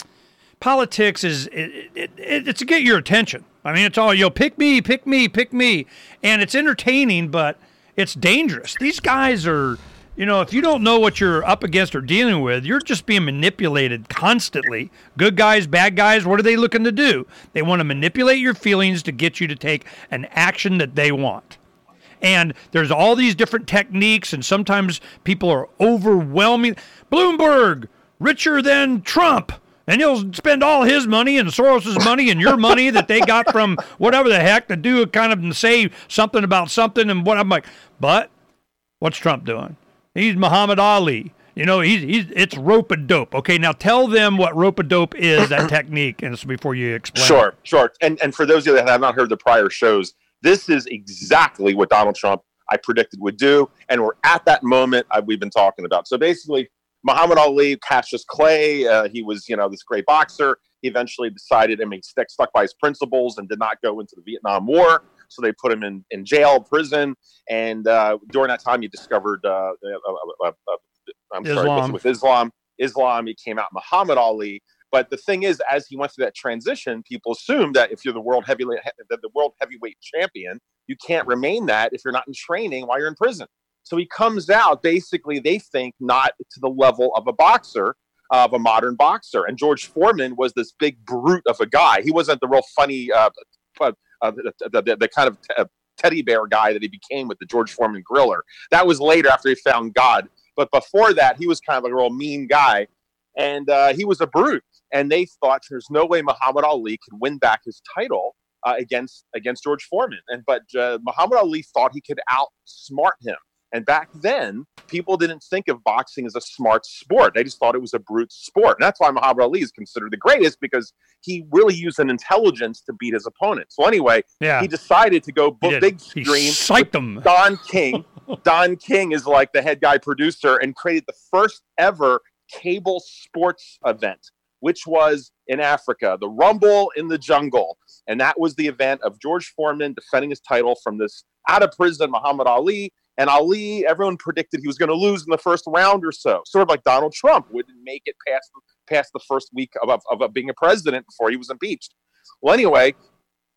politics is it, it, it, it's to get your attention. I mean, it's all you know, pick me, pick me, pick me, and it's entertaining, but it's dangerous. These guys are. You know, if you don't know what you're up against or dealing with, you're just being manipulated constantly. Good guys, bad guys, what are they looking to do? They want to manipulate your feelings to get you to take an action that they want. And there's all these different techniques, and sometimes people are overwhelming. Bloomberg, richer than Trump, and he'll spend all his money and Soros's money and your money that they got from whatever the heck to do kind of and say something about something. And what I'm like, but what's Trump doing? He's Muhammad Ali. You know, he's he's it's rope-a-dope. Okay, now tell them what rope-a-dope is, that technique, and it's before you explain. Sure, sure. And and for those of you that have not heard the prior shows, this is exactly what Donald Trump, I predicted, would do, and we're at that moment I, we've been talking about. So basically, Muhammad Ali, Cassius Clay, uh, he was, you know, this great boxer. He eventually decided, I mean, stuck, stuck by his principles and did not go into the Vietnam War. So they put him in, in jail, prison. And uh, during that time, he discovered, uh, uh, uh, uh, I'm Islam. sorry, with Islam, Islam, he came out Muhammad Ali. But the thing is, as he went through that transition, people assume that if you're the world heavyweight, the world heavyweight champion, you can't remain that if you're not in training while you're in prison. So he comes out, basically, they think, not to the level of a boxer, of a modern boxer. And George Foreman was this big brute of a guy. He wasn't the real funny, uh, uh, the, the, the, the kind of t- uh, teddy bear guy that he became with the George Foreman Griller. That was later after he found God. But before that, he was kind of a real mean guy. And uh, he was a brute. And they thought there's no way Muhammad Ali could win back his title uh, against against George Foreman. And but uh, Muhammad Ali thought he could outsmart him. And back then, people didn't think of boxing as a smart sport. They just thought it was a brute sport. And that's why Muhammad Ali is considered the greatest, because he really used an intelligence to beat his opponent. So anyway, yeah. he decided to go book big he dream. Psyched him. Don King. Don King is like the head guy producer and created the first ever cable sports event, which was in Africa, the Rumble in the Jungle. And that was the event of George Foreman defending his title from this out of prison Muhammad Ali. And Ali, everyone predicted he was going to lose in the first round or so. Sort of like Donald Trump wouldn't make it past, past the first week of, of, of being a president before he was impeached. Well, anyway,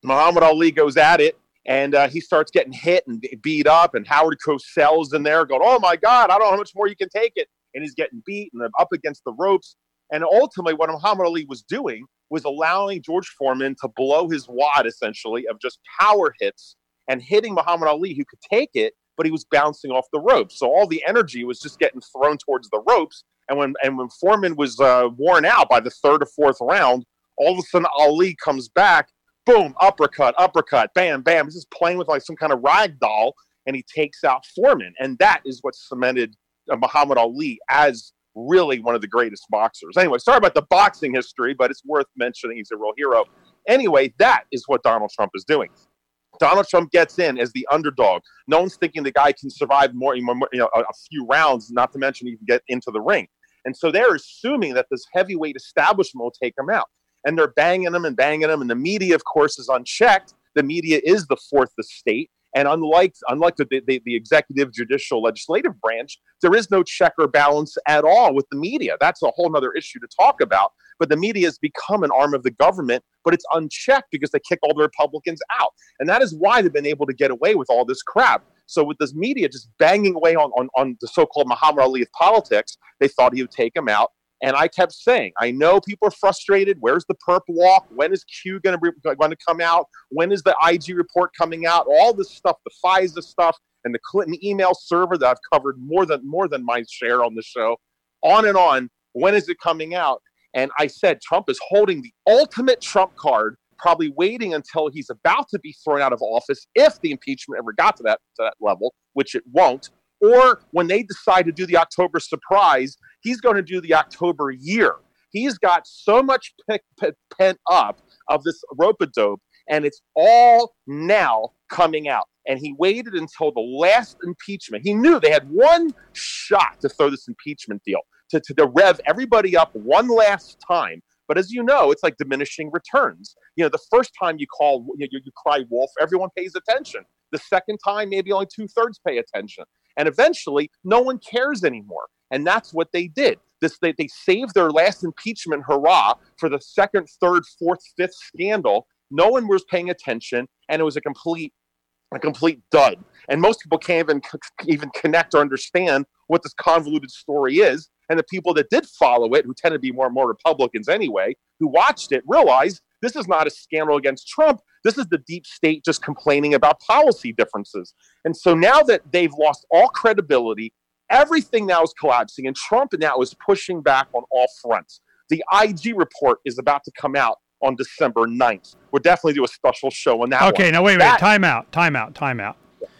Muhammad Ali goes at it, and uh, he starts getting hit and beat up, and Howard Cosell's in there going, oh, my God, I don't know how much more you can take it. And he's getting beat and up against the ropes. And ultimately, what Muhammad Ali was doing was allowing George Foreman to blow his wad, essentially, of just power hits and hitting Muhammad Ali, who could take it, but he was bouncing off the ropes. So all the energy was just getting thrown towards the ropes. And when and when Foreman was uh, worn out by the third or fourth round, all of a sudden Ali comes back, boom, uppercut, uppercut, bam, bam. He's just playing with like some kind of rag doll, and he takes out Foreman. And that is what cemented uh, Muhammad Ali as really one of the greatest boxers. Anyway, sorry about the boxing history, but it's worth mentioning. He's a real hero. Anyway, that is what Donald Trump is doing. Donald Trump gets in as the underdog. No one's thinking the guy can survive more, you know, a, a few rounds, not to mention he can get into the ring. And so they're assuming that this heavyweight establishment will take him out. And they're banging him and banging him. And the media, of course, is unchecked. The media is the fourth estate. And unlike unlike the, the, the executive, judicial, legislative branch, there is no check or balance at all with the media. That's a whole other issue to talk about. But the media has become an arm of the government, but it's unchecked because they kick all the Republicans out. And that is why they've been able to get away with all this crap. So with this media just banging away on, on, on the so-called Muhammad Ali of politics, they thought he would take him out. And I kept saying, I know people are frustrated. Where's the perp walk? When is Q going to going to come out? When is the I G report coming out? All this stuff, the FISA stuff, and the Clinton email server that I've covered more than more than my share on the show. On and on. When is it coming out? And I said, Trump is holding the ultimate Trump card, probably waiting until he's about to be thrown out of office, if the impeachment ever got to that to that level, which it won't. Or when they decide to do the October surprise, he's going to do the October year. He's got so much p- p- pent up of this rope-a-dope, and it's all now coming out. And he waited until the last impeachment. He knew they had one shot to throw this impeachment deal, to, to, to rev everybody up one last time. But as you know, it's like diminishing returns. You know, the first time you call, you, you, you cry wolf, everyone pays attention. The second time, maybe only two-thirds pay attention. And eventually, no one cares anymore. And that's what they did. This they, they saved their last impeachment hurrah for the second, third, fourth, fifth scandal. No one was paying attention, and it was a complete a complete dud. And most people can't even even connect or understand what this convoluted story is. And the people that did follow it, who tend to be more and more Republicans anyway, who watched it, realized this is not a scandal against Trump. This is the deep state just complaining about policy differences. And so now that they've lost all credibility, everything now is collapsing, and Trump now is pushing back on all fronts. The I G report is about to come out on December ninth. We'll definitely do a special show on that Okay, one. now wait, wait, that, time out, time out, time out.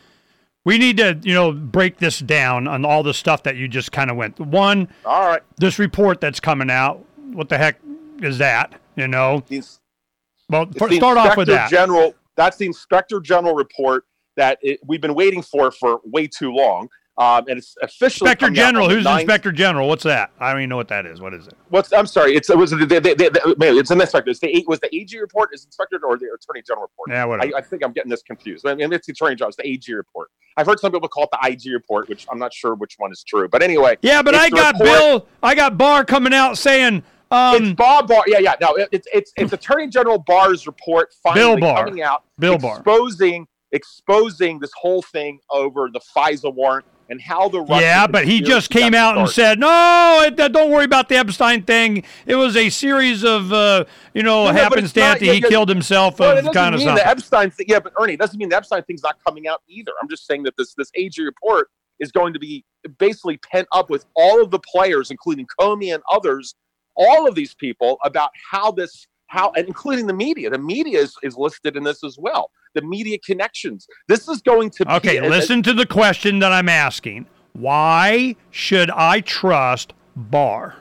We need to, you know, break this down on all the stuff that you just kind of went. One, all right, this report that's coming out, what the heck is that, you know? It's, well, it's for, start off with that. General, that's the Inspector General report that it, we've been waiting for for way too long. Um, and it's officially Inspector General. Who's ninth. Inspector General? What's that? I don't even know what that is. What is it? What's I'm sorry. It's it was the, the, the, the, it's an inspector. It's the was the A G report is Inspector or the Attorney General report? Yeah, whatever. I, I think I'm getting this confused. I mean, it's the Attorney General. It's the A G report. I've heard some people call it the I G report, which I'm not sure which one is true. But anyway, yeah. But I got report. Bill. I got Barr coming out saying. Um, it's Bob Barr. Yeah, yeah. No, it, it's it's it's Attorney General Barr's report finally Bill Barr. coming out, Bill exposing Barr. exposing this whole thing over the FISA warrant. And how the Russian yeah, but he just came out and said, "No, it, uh, don't worry about the Epstein thing. It was a series of, uh, you know, no, happenstance. He yeah, killed himself." Well, of kind of mean something. The Epstein thing, yeah, but Ernie, it doesn't mean the Epstein thing's not coming out either. I'm just saying that this this A G report is going to be basically pent up with all of the players, including Comey and others, all of these people about how this. How, and including the media. The media is, is listed in this as well. The media connections. This is going to be... Okay, listen a, to the question that I'm asking. Why should I trust Barr?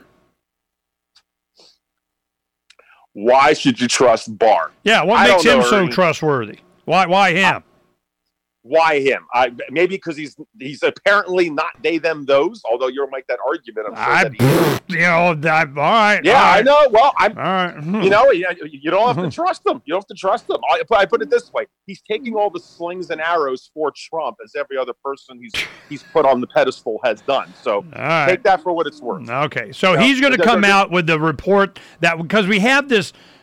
Why should you trust Barr? Yeah, what makes him so trustworthy? Why Why him? Uh, why him? I, maybe because he's he's apparently not they, them, those, although you'll make that argument. I'm sure I, that he, you know, I, all right. Yeah, all right. I know. Well, I'm, all right. you know, you, you don't have to trust them. You don't have to trust them. I, I put it this way. He's taking all the slings and arrows for Trump, as every other person he's he's put on the pedestal has done. So right. Take that for what it's worth. Okay, so you he's know, going to come out with the report that, because we have this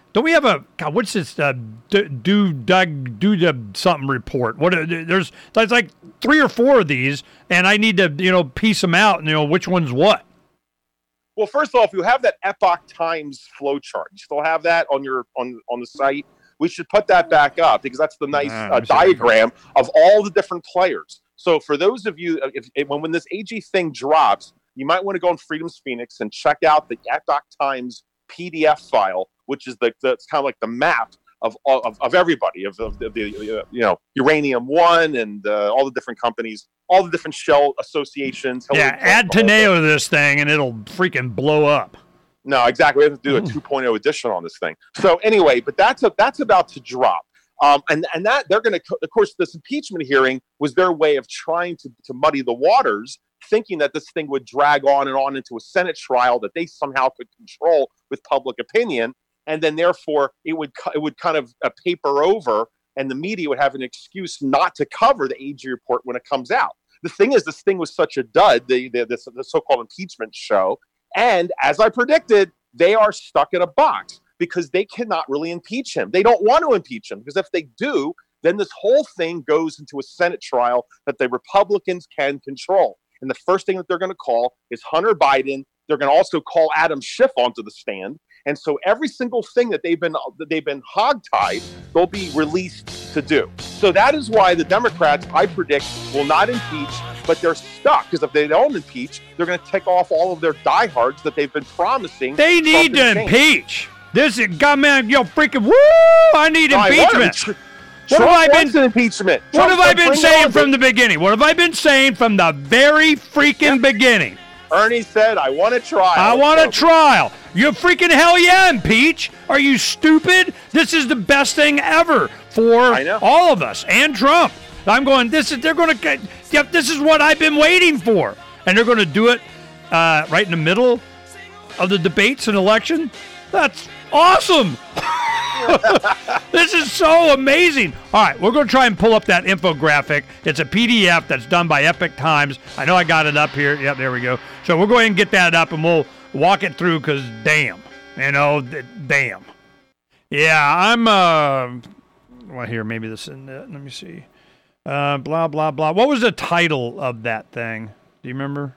Don't we have a God? What's this? Uh, do do Doug do the something report? What? There's there's like three or four of these, and I need to you know piece them out and you know which one's what. Well, first off, you have that Epoch Times flow chart. You still have that on your on on the site. We should put that back up because that's the nice Ah, uh, let me see. diagram of all the different players. So for those of you, if, if when when this A G thing drops, you might want to go on Freedom's Phoenix and check out the Epoch Times P D F file, which is the, the it's kind of like the map of all of, of everybody of, of the, the uh, you know Uranium One and uh, all the different companies, all the different shell associations. Yeah, Hillary add Clinton, Teneo to this thing, and it'll freaking blow up. No, exactly. We have to do a two point oh edition on this thing. So anyway, but that's a, that's about to drop. Um, and, and that they're going to, of course, this impeachment hearing was their way of trying to, to muddy the waters, thinking that this thing would drag on and on into a Senate trial that they somehow could control with public opinion. And then therefore it would, it would kind of uh, paper over and the media would have an excuse not to cover the A G report when it comes out. The thing is, this thing was such a dud, the, the, this, the so-called impeachment show. And as I predicted, they are stuck in a box because they cannot really impeach him. They don't want to impeach him because if they do, then this whole thing goes into a Senate trial that the Republicans can control. And the first thing that they're going to call is Hunter Biden. They're going to also call Adam Schiff onto the stand. And so every single thing that they've been that they've been hogtied, they'll be released to do. So that is why the Democrats, I predict, will not impeach, but they're stuck because if they don't impeach, they're going to tick off all of their diehards that they've been promising. They need to change. impeach. This is, God, man, yo, freaking, woo! I need No, I want impeachment. Tr- What Trump have I wants been? an impeachment. What Trump have I said, been "Bring it saying on." from the beginning? What have I been saying from the very freaking beginning? Ernie said, I want a trial. I want a So- trial. You freaking hell yeah, impeach. Are you stupid? This is the best thing ever for I know. all of us and Trump. I'm going, this is, they're going to, yep, this is what I've been waiting for. And they're going to do it uh, right in the middle of the debates and election. That's awesome. This is so amazing. All right, we're going to try and pull up that infographic. It's a P D F that's done by Epoch Times. I know I got it up here. Yep, there we go. So we'll go ahead and get that up, and we'll walk it through because damn, you know, th- damn. Yeah, I'm, uh, well, here, maybe this isn't it. Let me see. Uh, blah, blah, blah. What was the title of that thing? Do you remember?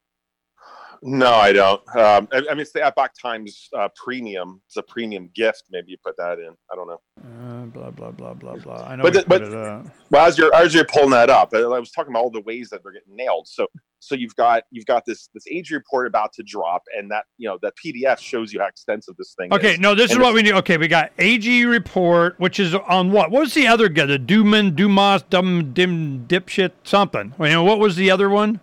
No, I don't. Um, I, I mean, it's the Epoch Times uh, premium. It's a premium gift. Maybe you put that in. I don't know. Uh, blah, blah, blah, blah, blah. I know But we the- put but- it up. Well, as you're as you're pulling that up, I I was talking about all the ways that they're getting nailed. So, so you've got you've got this this age report about to drop, and that you know that P D F shows you how extensive this thing Okay, is. no, this is And what it's- we need. Okay, we got A G report, which is on what? What was the other guy? The Duman, Dumas, Dum, Dim, Dipshit, something. You know, what was the other one?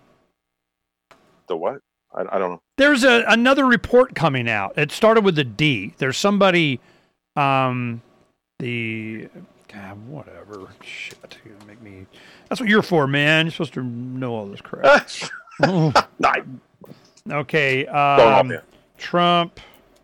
The what? I, I don't know. There's a another report coming out. It started with a D. There's somebody, um, the, God, whatever. Shit, you're gonna make me. That's what you're for, man. You're supposed to know all this crap. I, Okay, Don't help um, me. Trump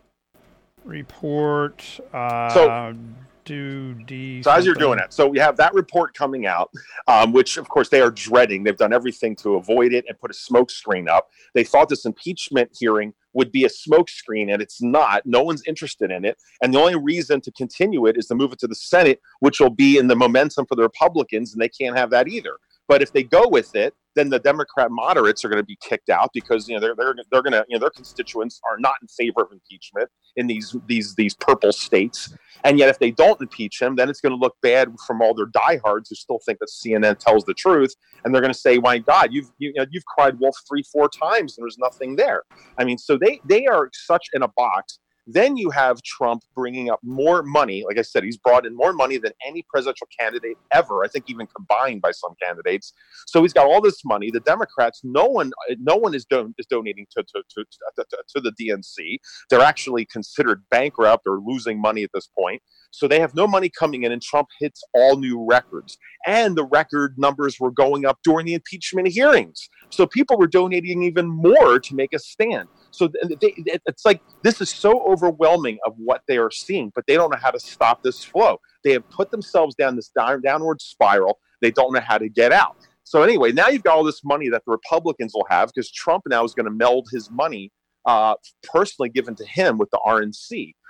report. Uh, So- do D. So as you're something. doing it, so we have that report coming out, um, which of course they are dreading. They've done everything to avoid it and put a smoke screen up. They thought this impeachment hearing would be a smoke screen, and it's not. No one's interested in it, and the only reason to continue it is to move it to the Senate, which will be in the momentum for the Republicans, and they can't have that either. But if they go with it, then the Democrat moderates are going to be kicked out because you know they're they're they're going to you know their constituents are not in favor of impeachment in these these these purple states. And yet, if they don't impeach him, then it's going to look bad from all their diehards who still think that C N N tells the truth, and they're going to say, "My God, you've you, you know, you've cried wolf three, four times, and there's nothing there." I mean, so they they are such in a box. Then you have Trump bringing up more money. Like I said, he's brought in more money than any presidential candidate ever. I think even combined by some candidates. So he's got all this money. The Democrats, no one, no one is, don- is donating to to, to to to the D N C. They're actually considered bankrupt or losing money at this point. So they have no money coming in, and Trump hits all new records. And the record numbers were going up during the impeachment hearings. So people were donating even more to make a stand. So they, it's like this is so overwhelming of what they are seeing, but they don't know how to stop this flow. They have put themselves down this down, downward spiral. They don't know how to get out. So anyway, now you've got all this money that the Republicans will have because Trump now is going to meld his money uh, personally given to him with the R N C.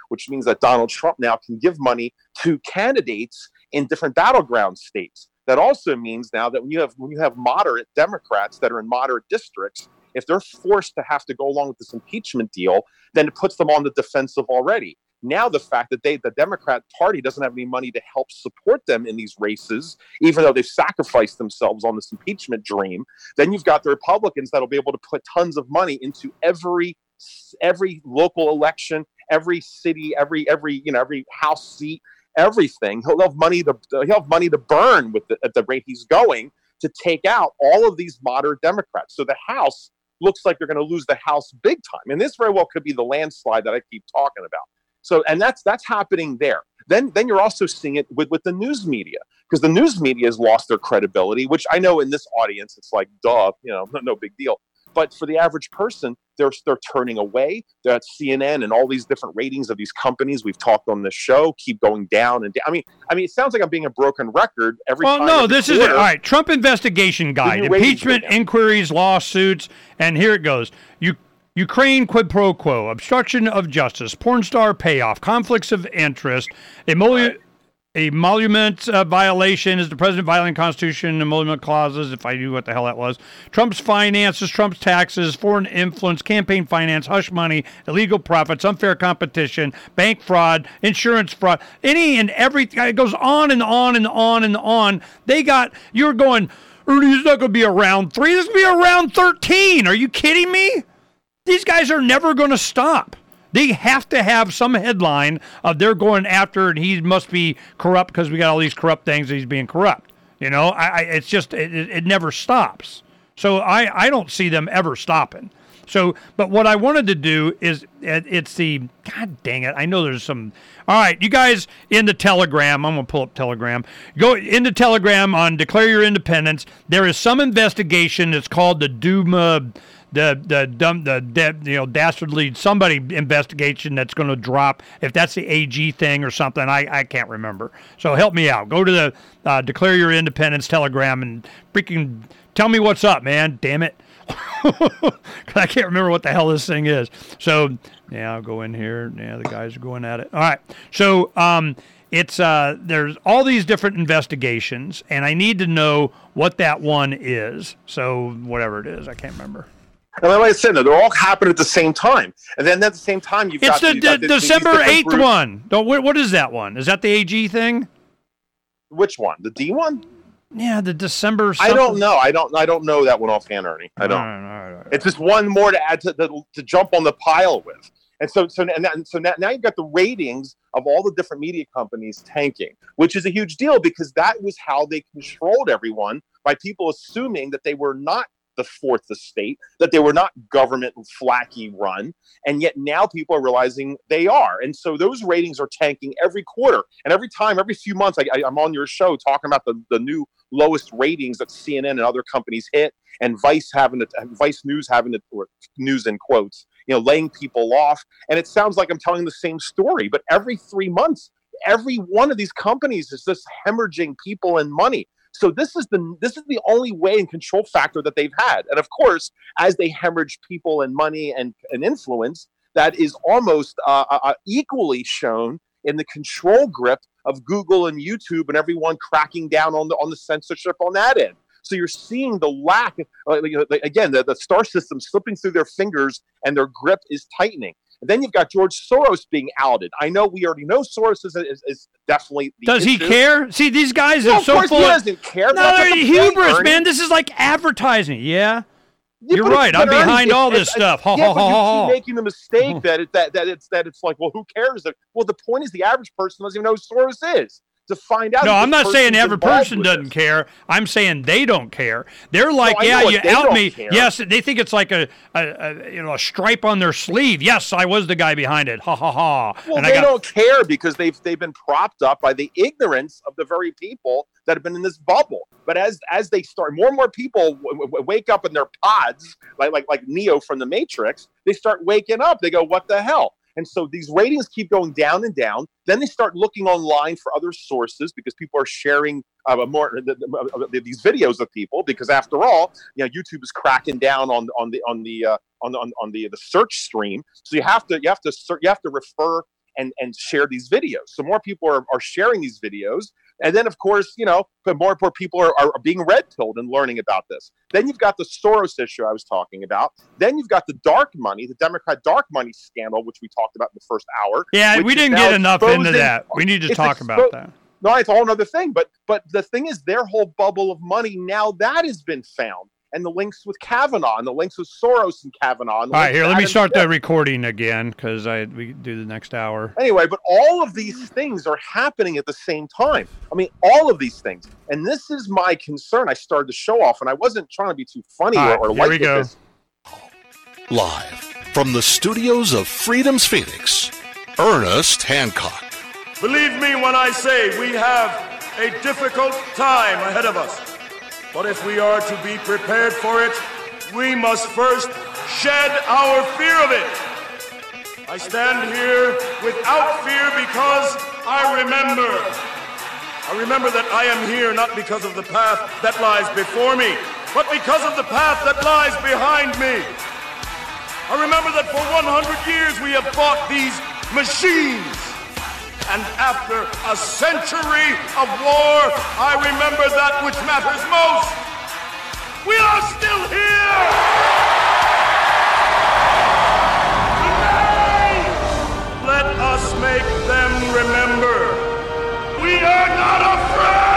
which means that Donald Trump now can give money to candidates in different battleground states. That also means now that when you have when you have moderate Democrats that are in moderate districts, if they're forced to have to go along with this impeachment deal, then it puts them on the defensive already. Now the fact that they, the Democrat Party doesn't have any money to help support them in these races, even though they've sacrificed themselves on this impeachment dream, then you've got the Republicans that'll be able to put tons of money into every every local election, every city, every every you know every House seat, everything. He'll have money to he'll have money to burn with the, at the rate he's going to take out all of these moderate Democrats. So the House looks like they're going to lose the House big time, and this very well could be the landslide that I keep talking about. So, and that's that's happening there. Then, then you're also seeing it with, with the news media, because the news media has lost their credibility. Which I know in this audience, it's like, duh, you know, no, no big deal. But for the average person, they're they're turning away. That C N N and all these different ratings of these companies we've talked on this show keep going down and down. I mean, I mean, it sounds like I'm being a broken record every well, time. Well, no, every this quarter. is it. All right. Trump investigation guide, impeachment, inquiries, lawsuits, and here it goes. You. Ukraine quid pro quo, obstruction of justice, porn star payoff, conflicts of interest, emolu- emolument uh, violation. Is the president violating Constitution, emolument clauses, if I knew what the hell that was. Trump's finances, Trump's taxes, foreign influence, campaign finance, hush money, illegal profits, unfair competition, bank fraud, insurance fraud, any and every, it goes on and on and on and on. They got, you're going, Ernie's not going to be around three, this is going to be around thirteen. Are you kidding me? These guys are never going to stop. They have to have some headline of they're going after and he must be corrupt because we got all these corrupt things and he's being corrupt. You know, I, I it's just, it, it never stops. So I, I don't see them ever stopping. So, but what I wanted to do is, it, it's the, God dang it, I know there's some, all right, you guys in the Telegram, I'm going to pull up Telegram, go into Telegram on Declare Your Independence. There is some investigation, it's called the Duma, the the dumb the, the you know dastardly somebody investigation that's going to drop, if that's the A G thing or something, I, I can't remember. So help me out. Go to the uh, Declare Your Independence Telegram and freaking tell me what's up, man. Damn it. I can't remember what the hell this thing is. So yeah, I'll go in here. Yeah, the guys are going at it. All right. So um, it's uh, there's all these different investigations, and I need to know what that one is. So whatever it is, I can't remember. And like I said, they're all happening at the same time. And then at the same time, you've it's got... It's the d- December eighth one. Don't, what, what is that one? Is that the A G thing? Which one? The D one? Yeah, the December something. I don't know. I don't I don't know that one offhand, Ernie. I don't. All right, all right, all right. It's just one more to add to, to, to jump on the pile with. And so, so, and, that, and so now, now you've got the ratings of all the different media companies tanking, which is a huge deal because that was how they controlled everyone, by people assuming that they were not the fourth estate, that they were not government flaky run, and yet now people are realizing they are. And so those ratings are tanking every quarter. And every time, every few months, I, I, I'm on your show talking about the, the new lowest ratings that C N N and other companies hit, and Vice having to, Vice News having to, or news in quotes, you know, laying people off. And it sounds like I'm telling the same story, but every three months, every one of these companies is just hemorrhaging people and money. So this is the this is the only way and control factor that they've had. And of course, as they hemorrhage people and money and, and influence, that is almost uh, uh, equally shown in the control grip of Google and YouTube and everyone cracking down on the on the censorship on that end. So you're seeing the lack, uh, again, the, the star system slipping through their fingers and their grip is tightening. And then you've got George Soros being outed. I know we already know Soros is, is, is definitely the Does issue. he care? See, these guys no, are of so course full he of... doesn't care. No, That's they're the hubris, point, man. This is like advertising. Yeah? Yeah, You're but right. I'm but Ernie, behind it's- all it's- this stuff. Ha, yeah, ha, but ha, you ha, keep ha. making the mistake that it, that that it's that it's like, well, who cares? Well, the point is, the average person doesn't even know who Soros is. To find out. No, if I'm this not saying person's every involved person with doesn't this. care. I'm saying they don't care. They're like, I know yeah, what you they out don't me. care. Yes, they think it's like a, a, a you know a stripe on their sleeve. Yes, I was the guy behind it. Ha ha ha. Well, and they I got, don't care because they've they've been propped up by the ignorance of the very people that have been in this bubble. But as as they start, more and more people w- w- wake up in their pods, like like like Neo from the Matrix. They start waking up. They go, what the hell? And so these ratings keep going down and down. Then they start looking online for other sources because people are sharing uh, more uh, uh, these videos of people. Because after all, you know, YouTube is cracking down on on the on the uh, on the on, on the the search stream. So you have to you have to you have to refer and, and share these videos. So more people are, are sharing these videos. And then, of course, you know, but more and more people are, are being red-pilled and learning about this. Then you've got the Soros issue I was talking about. Then you've got the dark money, the Democrat dark money scandal, which we talked about in the first hour. Yeah, we didn't get enough into that. We need to talk about that. No, it's a whole other thing. But but the thing is, their whole bubble of money, now that has been found. And the links with Kavanaugh and the links with Soros and Kavanaugh. And all right, here, let me start the recording again because I we do the next hour. Anyway, but all of these things are happening at the same time. I mean, all of these things. And this is my concern. I started to show off, and I wasn't trying to be too funny all or, or right, light here we go. This. Live from the studios of Freedom's Phoenix, Ernest Hancock. Believe me when I say we have a difficult time ahead of us. But if we are to be prepared for it, we must first shed our fear of it. I stand here without fear because I remember. I remember that I am here not because of the path that lies before me, but because of the path that lies behind me. I remember that for one hundred years we have fought these machines. And after a century of war, I remember that which matters most. We are still here! Today, let us make them remember. We are not afraid!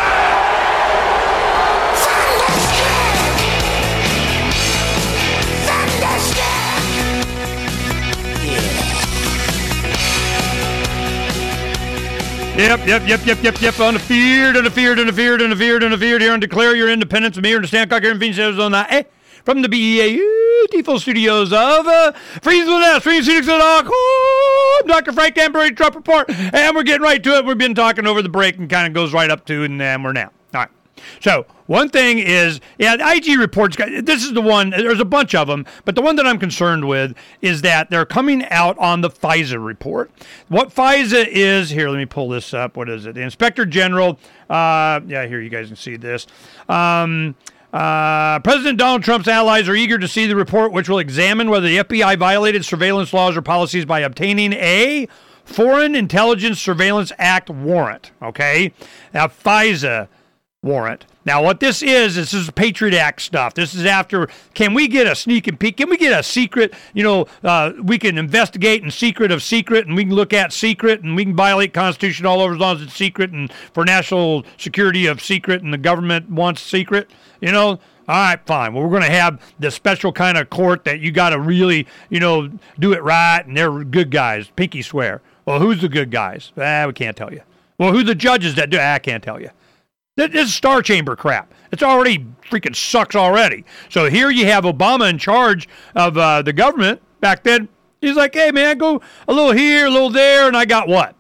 Yep, yep, yep, yep, yep, yep. Undefeated, undefeated, undefeated, undefeated, undefeated. Here and declare your independence of me, Ernest Hancock, here in Phoenix, Arizona. Eh, from the B E A beautiful studios of uh, Freeze with us, Freeze Phoenix dot com. Doctor Frank Tambury, Trump Report, and we're getting right to it. We've been talking over the break and kind of goes right up to, and then we're now. All right. So one thing is, yeah, the I G reports, this is the one, there's a bunch of them, but the one that I'm concerned with is that they're coming out on the FISA report. What FISA is, here, let me pull this up. What is it? The Inspector General, uh, yeah, here you guys can see this. Um, uh, President Donald Trump's allies are eager to see the report, which will examine whether the F B I violated surveillance laws or policies by obtaining a Foreign Intelligence Surveillance Act warrant, okay? Now, FISA warrant. Now, what this is, this is Patriot Act stuff. This is after, can we get a sneak and peek? Can we get a secret, you know, uh, we can investigate in secret of secret, and we can look at secret, and we can violate Constitution all over as long as it's secret, and for national security of secret, and the government wants secret, you know? All right, fine. Well, we're going to have this special kind of court that you got to really, you know, do it right, and they're good guys. Pinky swear. Well, who's the good guys? Ah, we can't tell you. Well, who the judges that do? Ah, I can't tell you. This is Star Chamber crap. It's already freaking sucks already. So here you have Obama in charge of uh, the government back then. He's like, hey, man, go a little here, a little there, and I got what?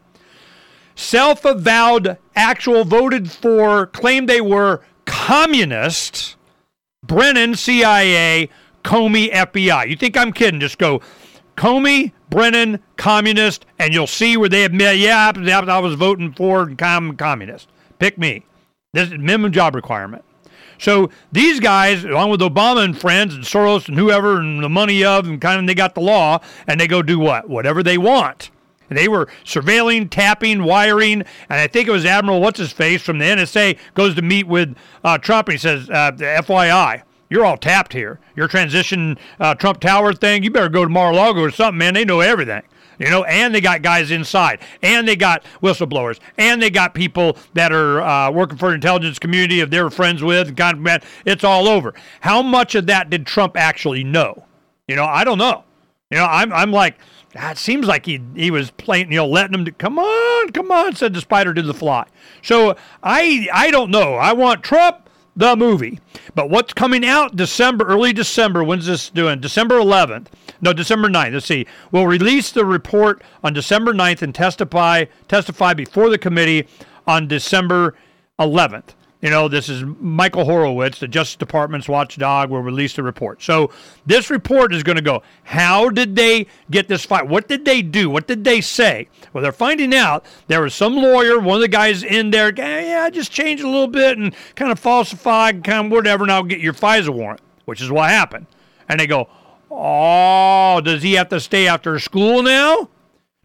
Self-avowed, actual, voted for, claimed they were communists, Brennan, C I A, Comey, F B I. You think I'm kidding? Just go Comey, Brennan, communist, and you'll see where they admit, yeah, I was voting for com- communist. Pick me. This is minimum job requirement. So these guys, along with Obama and friends and Soros and whoever and the money of, and kind of they got the law, and they go do what? Whatever they want. And they were surveilling, tapping, wiring, and I think it was Admiral What's-His-Face from the N S A goes to meet with uh, Trump, and he says, uh, F Y I, you're all tapped here. Your transition uh, Trump Tower thing, you better go to Mar-a-Lago or something, man. They know everything. You know, and they got guys inside, and they got whistleblowers, and they got people that are uh, working for an intelligence community if they were friends with, and kind of, it's all over. How much of that did Trump actually know? You know, I don't know. You know, I'm I'm like, ah, it seems like he he was playing, you know, letting them, to, come on, come on, said the spider to the fly. So I I don't know. I want Trump, the movie. But what's coming out December, early December, when's this doing? December eleventh. No, December ninth. Let's see. We'll release the report on December ninth and testify testify before the committee on December eleventh. You know, this is Michael Horowitz, the Justice Department's watchdog, will release the report. So this report is going to go, how did they get this fight? What did they do? What did they say? Well, they're finding out there was some lawyer, one of the guys in there, yeah, just change a little bit and kind of falsify, kind of whatever, and I'll get your FISA warrant, which is what happened. And they go, oh, does he have to stay after school now?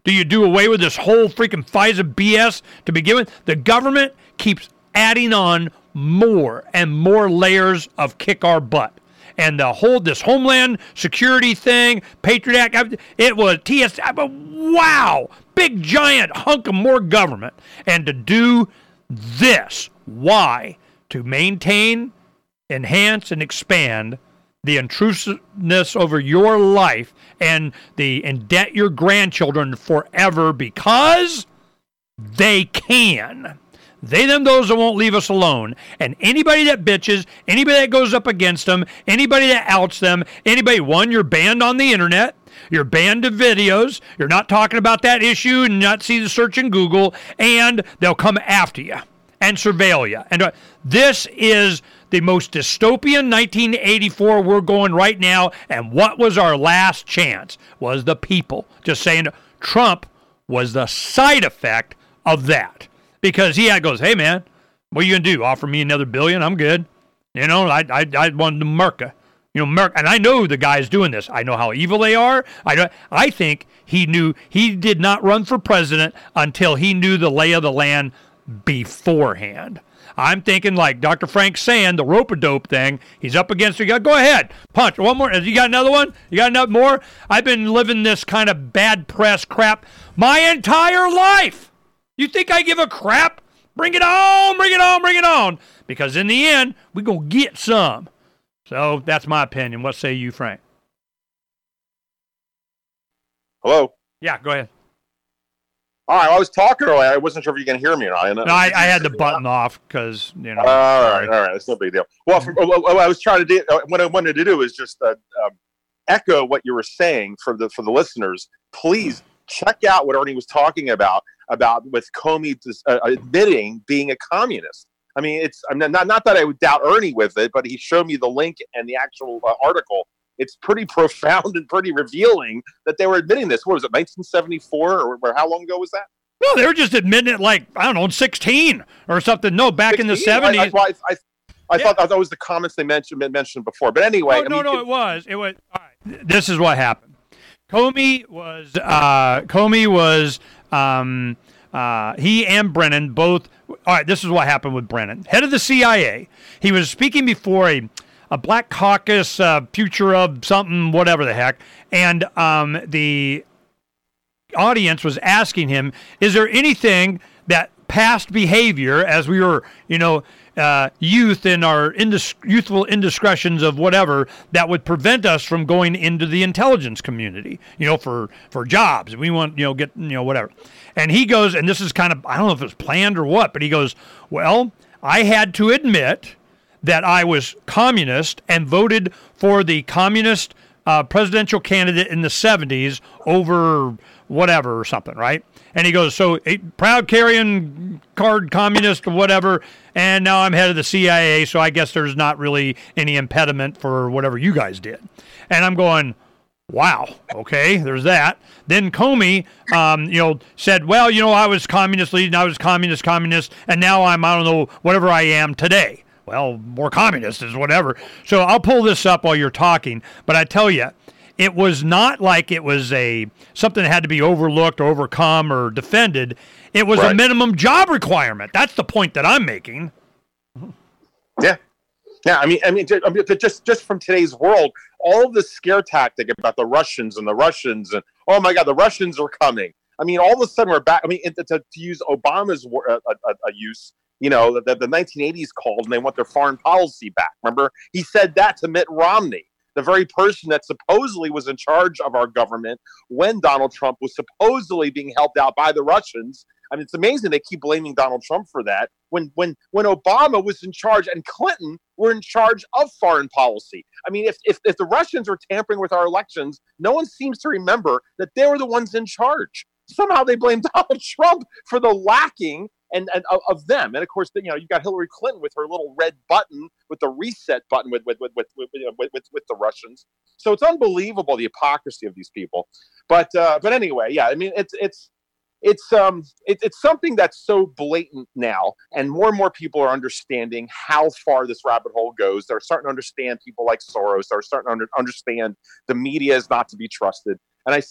Do you do away with this whole freaking FISA B S to begin with? The government keeps adding on more and more layers of kick our butt. And the whole, this Homeland Security thing, Patriot Act, it was T S A, but wow, big giant hunk of more government. And to do this, why? To maintain, enhance, and expand the intrusiveness over your life and the indebt your grandchildren forever because they can. They, them, those that won't leave us alone. And anybody that bitches, anybody that goes up against them, anybody that outs them, anybody, one, you're banned on the internet. You're banned of videos. You're not talking about that issue and not see the search in Google. And they'll come after you and surveil you. And uh, this is the most dystopian nineteen eighty-four we're going right now. And what was our last chance? Was the people. Just saying Trump was the side effect of that. Because he had goes, hey, man, what are you going to do? Offer me another billion? I'm good. You know, I I, I wanted to Merca. You know, Merc, and I know the guys doing this. I know how evil they are. I don't, I think he knew he did not run for president until he knew the lay of the land beforehand. I'm thinking like Doctor Frank saying the rope-a-dope thing. He's up against it. Go ahead, punch. One more. You got another one? You got enough more? I've been living this kind of bad press crap my entire life. You think I give a crap? Bring it on, bring it on, bring it on. Because in the end, we're going to get some. So that's my opinion. What say you, Frank? Hello? Yeah, go ahead. All right, I was talking earlier. I wasn't sure if you can hear me or not. No, I, I had the button off because, you know. All right, all right. It's no big deal. Well, from, what I was trying to do, what I wanted to do is just uh, um, echo what you were saying for the for the listeners. Please check out what Ernie was talking about. about with Comey uh, admitting being a communist. I mean, it's I'm not not that I would doubt Ernie with it, but he showed me the link and the actual uh, article. It's pretty profound and pretty revealing that they were admitting this. What was it, nineteen seventy-four, or, or how long ago was that? No, they were just admitting it like, I don't know, sixteen or something. No, back sixteen? In the seventies. I, I, I, I, yeah. thought, I thought it was the comments they mentioned mentioned before. But anyway. No, I no, mean, no, it, it was. It was. All right. This is what happened. Comey was, uh, Comey was, um, Uh, he and Brennan both. All right, this is what happened with Brennan, head of the C I A. He was speaking before a, a Black Caucus, uh, future of something, whatever the heck, and um, the audience was asking him, "Is there anything that past behavior, as we were, you know, uh, youth in our indis- youthful indiscretions of whatever, that would prevent us from going into the intelligence community, you know, for for jobs? We want, you know, get, you know, whatever." And he goes, and this is kind of, I don't know if it's planned or what, but he goes, well, I had to admit that I was communist and voted for the communist uh, presidential candidate in the seventies over whatever or something, right? And he goes, so a proud carrying card communist or whatever, and now I'm head of the C I A, so I guess there's not really any impediment for whatever you guys did. And I'm going, wow, okay, there's that. Then Comey, um, you know, said, well, you know, I was communist lead, and I was communist, communist, and now I'm, I don't know, whatever I am today. Well, more communist is whatever. So I'll pull this up while you're talking, but I tell you, it was not like it was a something that had to be overlooked or overcome or defended. It was right. A minimum job requirement. That's the point that I'm making. Yeah. Yeah, I mean, I mean, just just from today's world, all of the scare tactic about the Russians and the Russians and, oh, my God, the Russians are coming. I mean, all of a sudden we're back. I mean, to, to use Obama's uh, uh, uh, use, you know, the, the nineteen eighties called and they want their foreign policy back. Remember, he said that to Mitt Romney, the very person that supposedly was in charge of our government when Donald Trump was supposedly being helped out by the Russians. I mean, it's amazing they keep blaming Donald Trump for that when when when Obama was in charge and Clinton were in charge of foreign policy. I mean, if if, if the Russians were tampering with our elections, no one seems to remember that they were the ones in charge. Somehow they blame Donald Trump for the lacking and, and of, of them. And of course, you know, you got Hillary Clinton with her little red button, with the reset button with with with with with, you know, with, with, with the Russians. So it's unbelievable the hypocrisy of these people. But uh, but anyway, yeah, I mean, it's it's. It's um it, it's something that's so blatant now, and more and more people are understanding how far this rabbit hole goes. They're starting to understand people like Soros. They're starting to under, understand the media is not to be trusted. And I think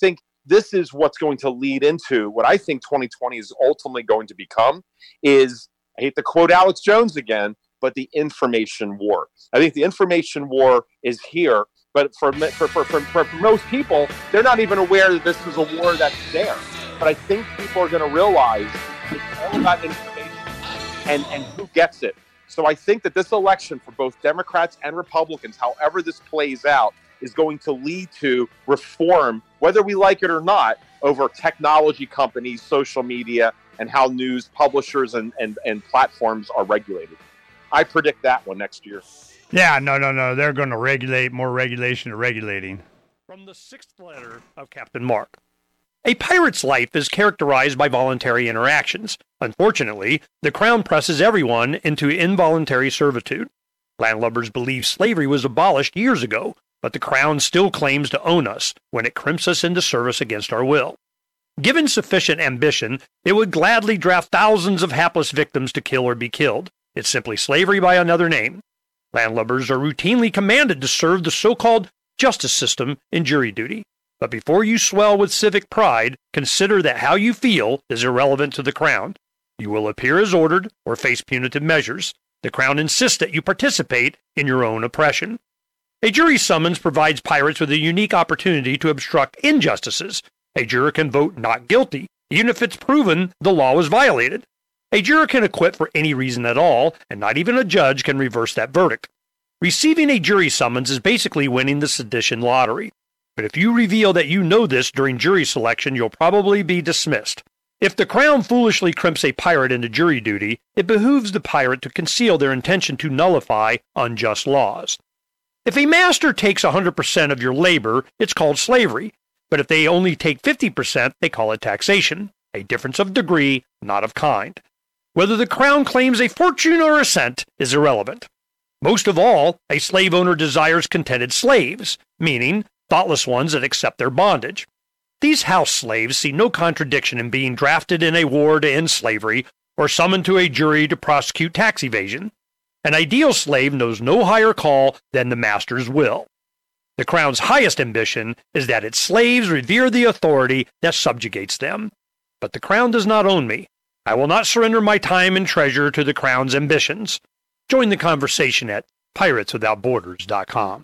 this is what's going to lead into what I think twenty twenty is ultimately going to become is, I hate to quote Alex Jones again, but the information war. I think the information war is here, but for for, for, for, for most people, they're not even aware that this is a war that's there. But I think people are going to realize it's all about information and, and who gets it. So I think that this election for both Democrats and Republicans, however this plays out, is going to lead to reform, whether we like it or not, over technology companies, social media, and how news publishers and, and, and platforms are regulated. I predict that one next year. Yeah, no, no, no. They're going to regulate more regulation to regulating. From the sixth letter of Captain Mark. A pirate's life is characterized by voluntary interactions. Unfortunately, the Crown presses everyone into involuntary servitude. Landlubbers believe slavery was abolished years ago, but the Crown still claims to own us when it crimps us into service against our will. Given sufficient ambition, it would gladly draft thousands of hapless victims to kill or be killed. It's simply slavery by another name. Landlubbers are routinely commanded to serve the so-called justice system in jury duty. But before you swell with civic pride, consider that how you feel is irrelevant to the Crown. You will appear as ordered or face punitive measures. The Crown insists that you participate in your own oppression. A jury summons provides pirates with a unique opportunity to obstruct injustices. A juror can vote not guilty, even if it's proven the law was violated. A juror can acquit for any reason at all, and not even a judge can reverse that verdict. Receiving a jury summons is basically winning the sedition lottery. But if you reveal that you know this during jury selection, you'll probably be dismissed. If the Crown foolishly crimps a pirate into jury duty, it behooves the pirate to conceal their intention to nullify unjust laws. If a master takes one hundred percent of your labor, it's called slavery. But if they only take fifty percent, they call it taxation, a difference of degree, not of kind. Whether the Crown claims a fortune or a cent is irrelevant. Most of all, a slave owner desires contented slaves, meaning thoughtless ones that accept their bondage. These house slaves see no contradiction in being drafted in a war to end slavery or summoned to a jury to prosecute tax evasion. An ideal slave knows no higher call than the master's will. The Crown's highest ambition is that its slaves revere the authority that subjugates them. But the Crown does not own me. I will not surrender my time and treasure to the Crown's ambitions. Join the conversation at pirates without borders dot com.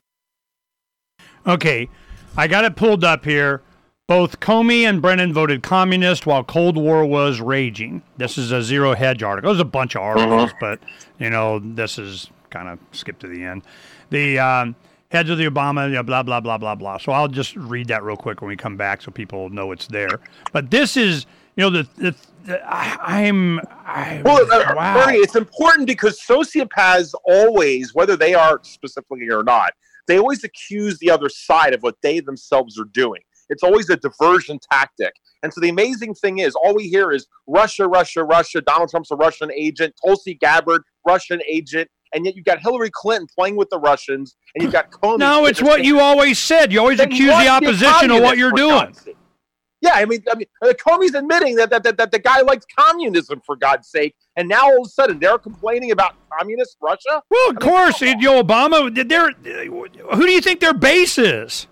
Okay, I got it pulled up here. Both Comey and Brennan voted communist while Cold War was raging. This is a Zero Hedge article. There's a bunch of articles, uh-huh. but, you know, this is kind of skip to the end. The um, heads of the Obama, you know, blah, blah, blah, blah, blah. So I'll just read that real quick when we come back so people know it's there. But this is, you know, the, the, the I, I'm, I, well, uh, wow. Bernie, it's important because sociopaths always, whether they are specifically or not, they always accuse the other side of what they themselves are doing. It's always a diversion tactic. And so the amazing thing is, all we hear is Russia, Russia, Russia, Donald Trump's a Russian agent, Tulsi Gabbard, Russian agent, and yet you've got Hillary Clinton playing with the Russians, and you've got Comey. No, it's what you always said. You always accuse the opposition of what you're doing. Yeah, I mean, I mean, Comey's admitting that, that, that, that the guy likes communism, for God's sake, and now all of a sudden they're complaining about communist Russia? Well, of I mean, course, you know, Obama, they're, who do you think their base is?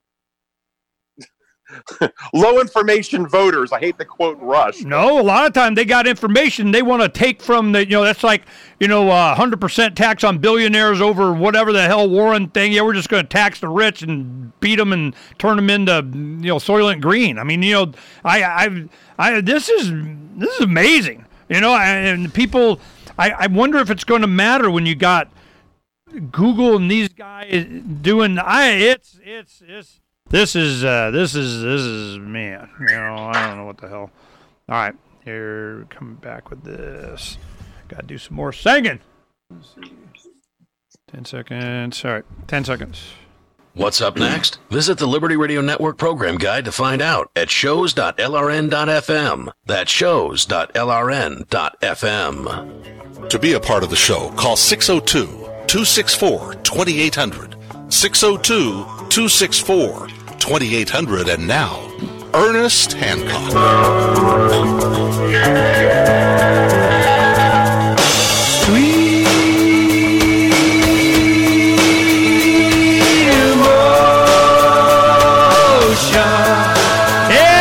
Low information voters. I hate to quote Rush. No, a lot of time they got information they want to take from the, you know, that's like, you know, uh, one hundred percent tax on billionaires over whatever the hell Warren thing. Yeah, we're just going to tax the rich and beat them and turn them into, you know, Soylent Green. I mean, you know, I, I, I, this is, this is amazing. You know, and people, I, I wonder if it's going to matter when you got Google and these guys doing, I, it's, it's, it's, This is, uh, this is, this is, man, you know, I don't know what the hell. All right, here, coming back with this. Got to do some more singing. Let's see. Ten seconds. All right, ten seconds. What's up next? Visit the Liberty Radio Network program guide to find out at shows dot L R N dot F M. That's shows dot L R N dot F M. To be a part of the show, call six oh two, two six four, two eight hundred. six oh two, two six four, two eight hundred. And now, Ernest Hancock. Sweet emotion. Yeah!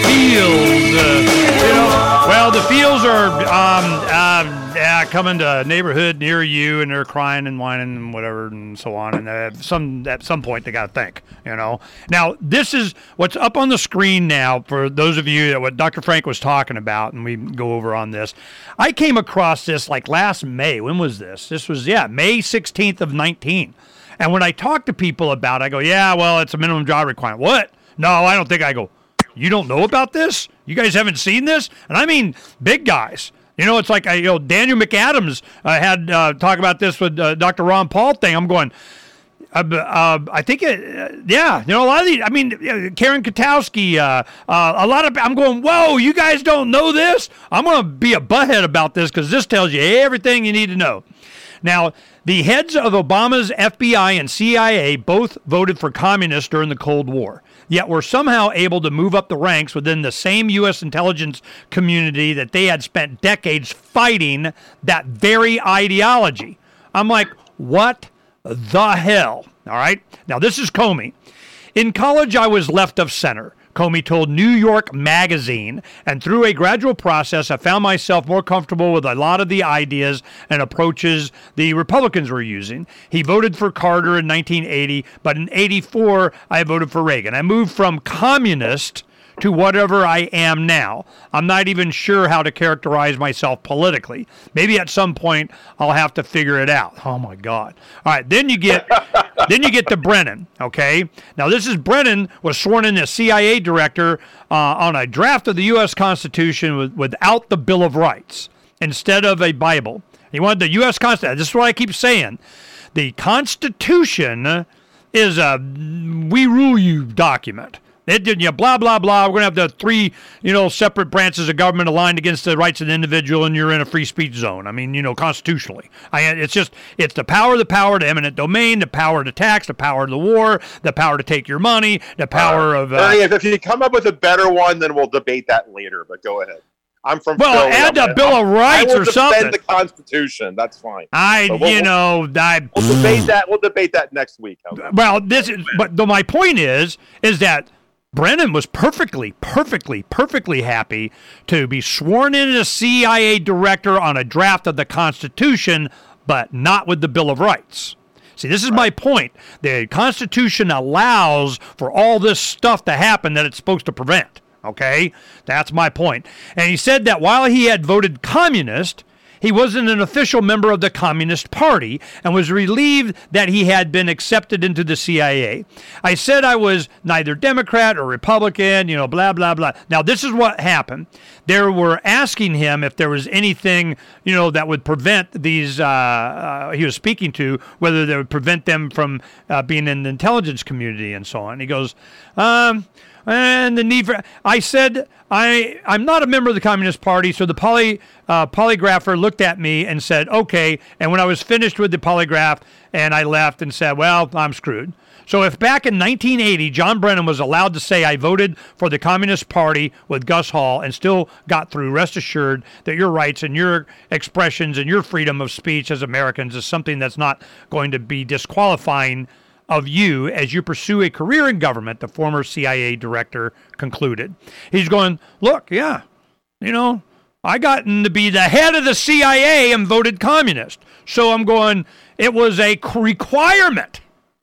fields. Uh, you know, well, the fields are um, uh, uh, coming to a neighborhood near you, and they're crying and whining and whatever and so on. And uh, some at some point they got to think. You know. Now this is what's up on the screen now for those of you that what Doctor Frank was talking about, and we go over on this. I came across this like last May. When was this? This was yeah May sixteenth of nineteen. And when I talk to people about it, I go, yeah, well, it's a minimum job requirement. What? No, I don't think. I go, you don't know about this? You guys haven't seen this? And I mean big guys. You know, it's like, I, you know, Daniel McAdams uh, had uh, talk about this with uh, Doctor Ron Paul thing. I'm going, uh, uh, I think, it, uh, yeah, you know, a lot of these, I mean, uh, Karen Katowski, uh, uh, a lot of, I'm going, whoa, you guys don't know this? I'm going to be a butthead about this because this tells you everything you need to know. Now, the heads of Obama's F B I and C I A both voted for communists during the Cold War, yet were somehow able to move up the ranks within the same U S intelligence community that they had spent decades fighting that very ideology. I'm like, what the hell? All right. Now, this is Comey. In college, I was left of center, Comey told New York Magazine, and through a gradual process, I found myself more comfortable with a lot of the ideas and approaches the Republicans were using. He voted for Carter in nineteen eighty, but in eighty-four, I voted for Reagan. I moved from communist to whatever I am now. I'm not even sure how to characterize myself politically. Maybe at some point I'll have to figure it out. Oh my God. All right, then you get then you get to Brennan, okay? Now this is Brennan was sworn in as C I A director uh, on a draft of the U S Constitution with, without the Bill of Rights instead of a Bible. He wanted the U S Constitution. This is what I keep saying. The Constitution is a we rule you document. It did, you know, blah, blah, blah. We're going to have the three, you know, separate branches of government aligned against the rights of the individual, and you're in a free speech zone. I mean, you know, constitutionally. I, it's just, it's the power, the power to eminent domain, the power to tax, the power to the war, the power to take your money, the power uh, of... Uh, Ernie, if you come up with a better one, then we'll debate that later, but go ahead. I'm from Well, Philly. add I'm the Bill of Rights or something. I will defend the Constitution. That's fine. I, we'll, you know... I, we'll debate that. We'll debate that next week. Well, this is... But the, my point is, is that Brennan was perfectly, perfectly, perfectly happy to be sworn in as C I A director on a draft of the Constitution, but not with the Bill of Rights. See, this is my point. The Constitution allows for all this stuff to happen that it's supposed to prevent. Okay? That's my point. And he said that while he had voted communist, he wasn't an official member of the Communist Party and was relieved that he had been accepted into the C I A. I said I was neither Democrat or Republican, you know, blah, blah, blah. Now, this is what happened. They were asking him if there was anything, you know, that would prevent these, uh, uh, he was speaking to, whether they would prevent them from uh, being in the intelligence community and so on. He goes, um... And the need for, I said, I, I'm not a member of the Communist Party, so the poly, uh, polygrapher looked at me and said, okay. And when I was finished with the polygraph, and I left and said, well, I'm screwed. So if back in nineteen eighty, John Brennan was allowed to say, I voted for the Communist Party with Gus Hall and still got through, rest assured that your rights and your expressions and your freedom of speech as Americans is something that's not going to be disqualifying of you as you pursue a career in government, the former C I A director concluded. He's going, look, yeah, you know, I gotten to be the head of the C I A and voted communist. So I'm going, it was a requirement.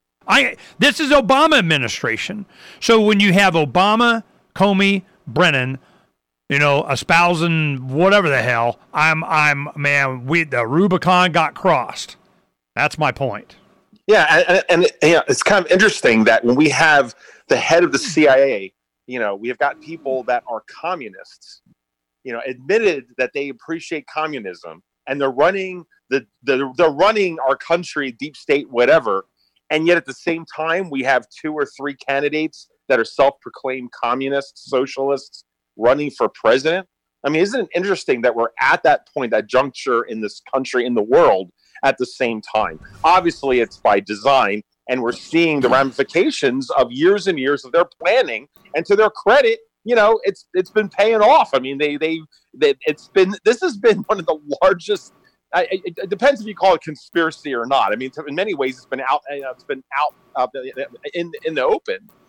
I This is Obama administration. So when you have Obama, Comey, Brennan, you know, espousing whatever the hell, I'm, I'm, man, we the Rubicon got crossed. That's my point. Yeah, and, and, and yeah, it's kind of interesting that when we have the head of the C I A, you know, we have got people that are communists, you know, admitted that they appreciate communism, and they're running the, the they're running our country, deep state, whatever, and yet at the same time, we have two or three candidates that are self-proclaimed communists, socialists, running for president. I mean, isn't it interesting that we're at that point, that juncture in this country, in the world, at the same time? Obviously, it's by design, and we're seeing the ramifications of years and years of their planning. And to their credit, you know, it's it's been paying off. I mean, they they, they it's been this has been one of the largest. I, it, it depends if you call it conspiracy or not. I mean, in many ways, it's been out. It's been out uh, in in the open.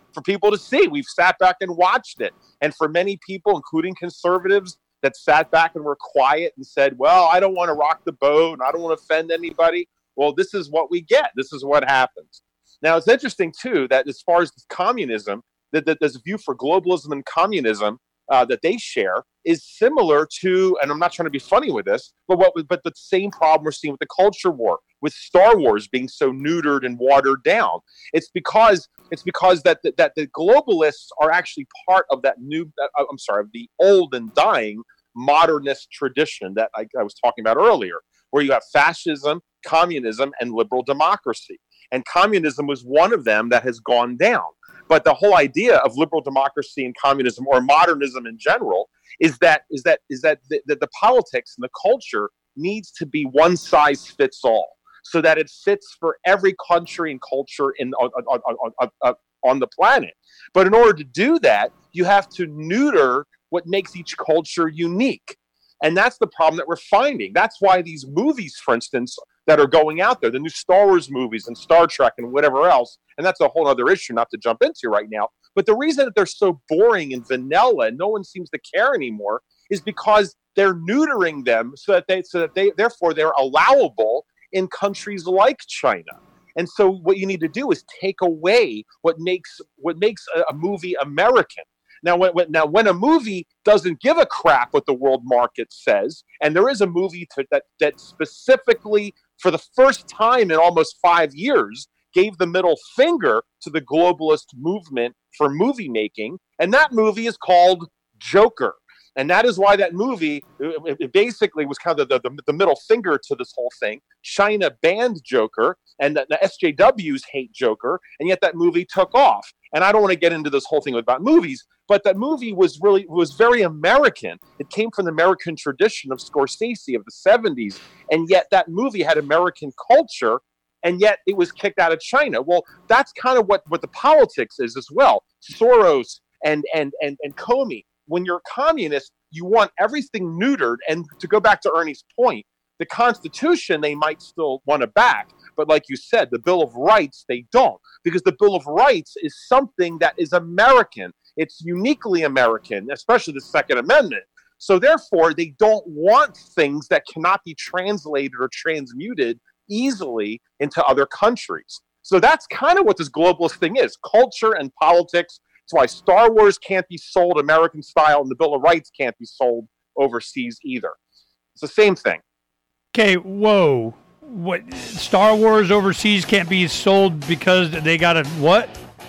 for people to see. We've sat back and watched it. And for many people, including conservatives, that sat back and were quiet and said, well, I don't want to rock the boat and I don't want to offend anybody. Well, this is what we get. This is what happens. Now, it's interesting, too, that as far as communism, that, that there's a view for globalism and communism uh, that they share is similar to, and I'm not trying to be funny with this, but what but the same problem we're seeing with the culture war, with Star Wars being so neutered and watered down. It's because it's because that that, that the globalists are actually part of that new, uh, I'm sorry, of the old and dying modernist tradition that I, I was talking about earlier, where you have fascism, communism, and liberal democracy. And communism was one of them that has gone down. But the whole idea of liberal democracy and communism, or modernism in general, is that is that is that the, the, the politics and the culture needs to be one size fits all, so that it fits for every country and culture in on, on, on, on, on the planet. But in order to do that, you have to neuter what makes each culture unique. And that's the problem that we're finding. That's why these movies, for instance, that are going out there, the new Star Wars movies and Star Trek and whatever else, and that's a whole other issue not to jump into right now. But the reason that they're so boring and vanilla and no one seems to care anymore is because they're neutering them so that they, so that they, therefore they're allowable in countries like China. And so what you need to do is take away what makes what makes a, a movie American. Now when, when now when a movie doesn't give a crap what the world market says, and there is a movie to, that that specifically, for the first time in almost five years, gave the middle finger to the globalist movement for movie making, and that movie is called Joker. And that is why that movie, it, it basically was kind of the, the, the middle finger to this whole thing. China banned Joker, and the, the S J Ws hate Joker, and yet that movie took off. And I don't want to get into this whole thing about movies, but that movie was really was very American. It came from the American tradition of Scorsese of the seventies, and yet that movie had American culture, and yet it was kicked out of China. Well, that's kind of what, what the politics is as well. Soros and and and and Comey. When you're a communist, you want everything neutered. And to go back to Ernie's point, the Constitution they might still want to back. But like you said, the Bill of Rights, they don't. Because the Bill of Rights is something that is American. It's uniquely American, especially the Second Amendment. So therefore, they don't want things that cannot be translated or transmuted easily into other countries. So that's kind of what this globalist thing is, culture and politics. That's why Star Wars can't be sold American style, and the Bill of Rights can't be sold overseas either. It's the same thing. Okay, whoa. What, Star Wars overseas can't be sold because they got a what?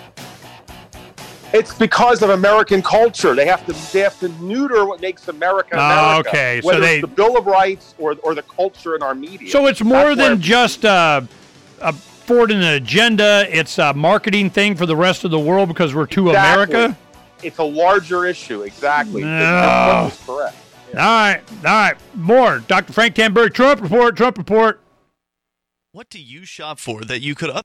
It's because of American culture. They have to they have to neuter what makes America America. Oh, okay, whether so they it's the Bill of Rights or or the culture in our media. So it's more That's than where, just uh, a forwarding an agenda. It's a marketing thing for the rest of the world because we're too exactly. America. It's a larger issue. Exactly. No. That's correct. Yeah. All right, all right. More. Doctor Frank Tambury, Trump report. Trump report. What do you shop for that you could up?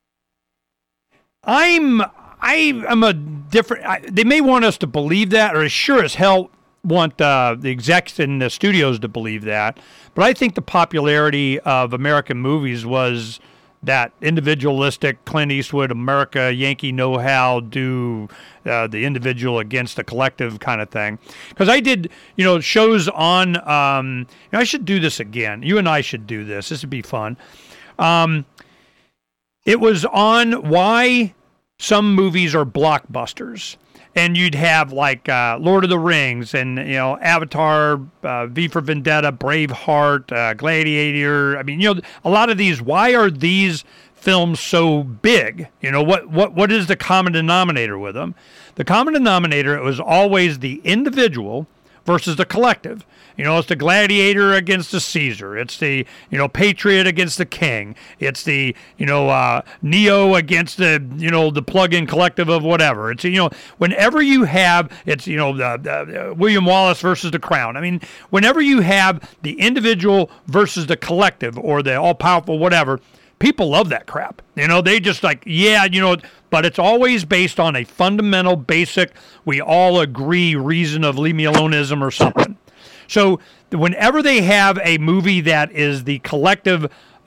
I'm I am a different. I, they may want us to believe that, or as sure as hell want uh, the execs in the studios to believe that. But I think the popularity of American movies was that individualistic Clint Eastwood, America, Yankee know-how, do uh, the individual against the collective kind of thing. Because I did, you know, shows on. Um, you know, I should do this again. You and I should do this. This would be fun. Um, it was on why some movies are blockbusters, and you'd have like uh, Lord of the Rings and, you know, Avatar, uh, V for Vendetta, Braveheart, uh, Gladiator. I mean, you know, a lot of these. Why are these films so big? You know, what what what is the common denominator with them? The common denominator, it was always the individual versus the collective. You know, it's the gladiator against the Caesar. It's the, you know, patriot against the king. It's the, you know, uh, Neo against the, you know, the plug-in collective of whatever. It's, you know, whenever you have, it's, you know, the, the, uh, William Wallace versus the Crown. I mean, whenever you have the individual versus the collective or the all-powerful whatever, people love that crap. You know, they just like, yeah, you know, but it's always based on a fundamental, basic, we all agree reason of leave me alone-ism or something. So whenever they have a movie that is the collective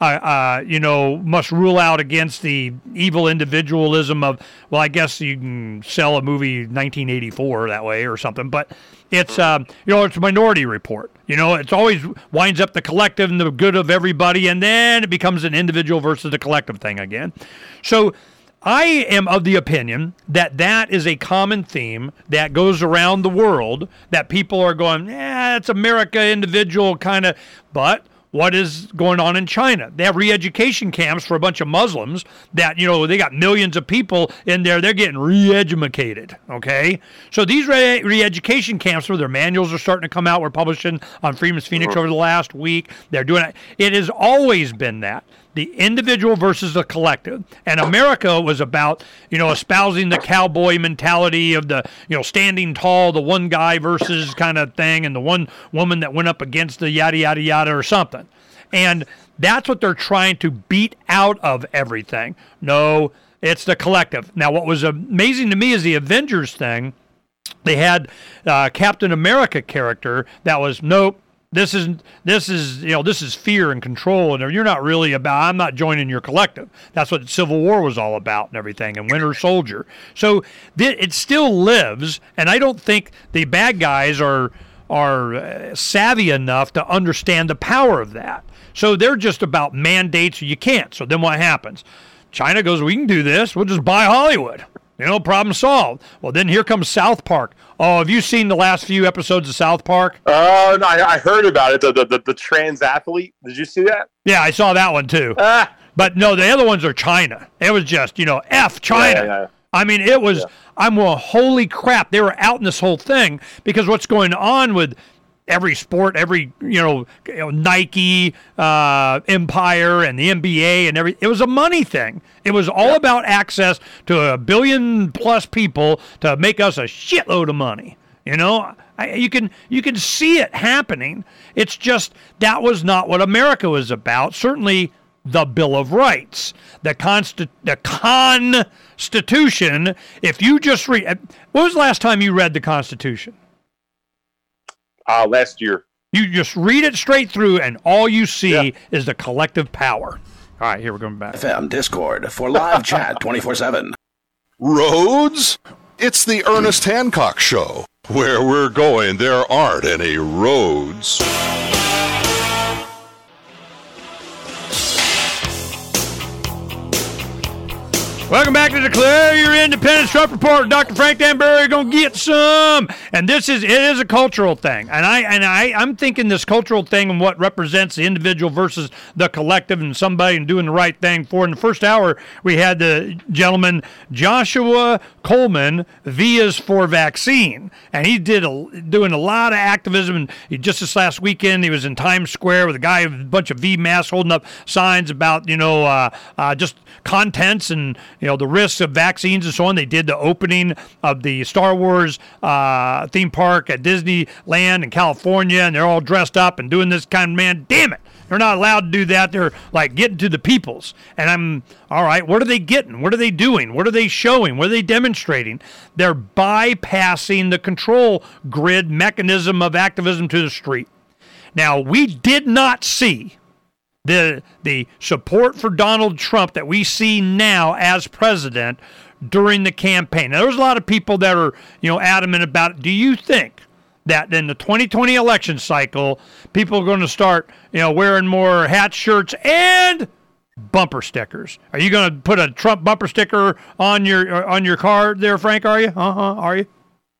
uh, uh, you know, must rule out against the evil individualism of, well, I guess you can sell a movie nineteen eighty-four that way or something, but it's, um, you know, it's a Minority Report. You know, it's always winds up the collective and the good of everybody, and then it becomes an individual versus the collective thing again. So I am of the opinion that that is a common theme that goes around the world, that people are going, yeah, it's America, individual kind of, but what is going on in China? They have re-education camps for a bunch of Muslims that, you know, they got millions of people in there. They're getting re-educated, okay? So these re- re-education camps where their manuals are starting to come out, we're publishing on Freedom's Phoenix over the last week. They're doing it. It has always been that. The individual versus the collective. And America was about, you know, espousing the cowboy mentality of the, you know, standing tall, the one guy versus kind of thing, and the one woman that went up against the yada, yada, yada or something. And that's what they're trying to beat out of everything. No, it's the collective. Now, what was amazing to me is the Avengers thing. They had uh, Captain America character that was, nope. This is this is you know this is fear and control, and you're not really about. I'm not joining your collective. That's what Civil War was all about, and everything, and Winter Soldier. So th- it still lives, and I don't think the bad guys are are savvy enough to understand the power of that. So they're just about mandates. You can't. So then what happens? China goes, we can do this. We'll just buy Hollywood. You know, problem solved. Well, then here comes South Park. Oh, have you seen the last few episodes of South Park? Oh, uh, no, I, I heard about it. The, the the the trans athlete. Did you see that? Yeah, I saw that one too. Ah. But no, the other ones are China. It was just, you know, F China. Yeah, yeah. I mean, it was, yeah. I'm well, holy crap. They were out in this whole thing because what's going on with every sport, every, you know, you know Nike, uh, Empire, and the N B A, and every, it was a money thing. It was all yep. about access to a billion plus people to make us a shitload of money. You know, I, you can you can see it happening. It's just that was not what America was about. Certainly, the Bill of Rights, the consti- the Constitution. If you just read, when was the last time you read the Constitution? Uh, last year. You just read it straight through, and all you see yeah. is the collective power. All right, here we're going back. F M Discord for live chat twenty-four seven. Roads? It's the Ernest Hancock Show. Where we're going, there aren't any roads. Welcome back to Declare Your Independence. Trump Report. Doctor Frank Danbury going to get some. And this is, it is a cultural thing. And, I, and I, I'm thinking this cultural thing and what represents the individual versus the collective and somebody and doing the right thing for. In the first hour, we had the gentleman Joshua Coleman, Vias for Vaccine. And he did a, doing a lot of activism. And he, just this last weekend, he was in Times Square with a guy with a bunch of V masks holding up signs about, you know, uh, uh, just contents and, you know, the risks of vaccines and so on. They did the opening of the Star Wars uh, theme park at Disneyland in California, and they're all dressed up and doing this kind of, man, damn it. They're not allowed to do that. They're like getting to the peoples. And I'm, all right, what are they getting? What are they doing? What are they showing? What are they demonstrating? They're bypassing the control grid mechanism of activism to the street. Now, we did not see the the support for Donald Trump that we see now as president during the campaign. Now, there's a lot of people that are, you know, adamant about it. Do you think that in the twenty twenty election cycle, people are going to start, you know, wearing more hat shirts and bumper stickers? Are you going to put a Trump bumper sticker on your on your car there, Frank? Are you? Uh-huh. Are you?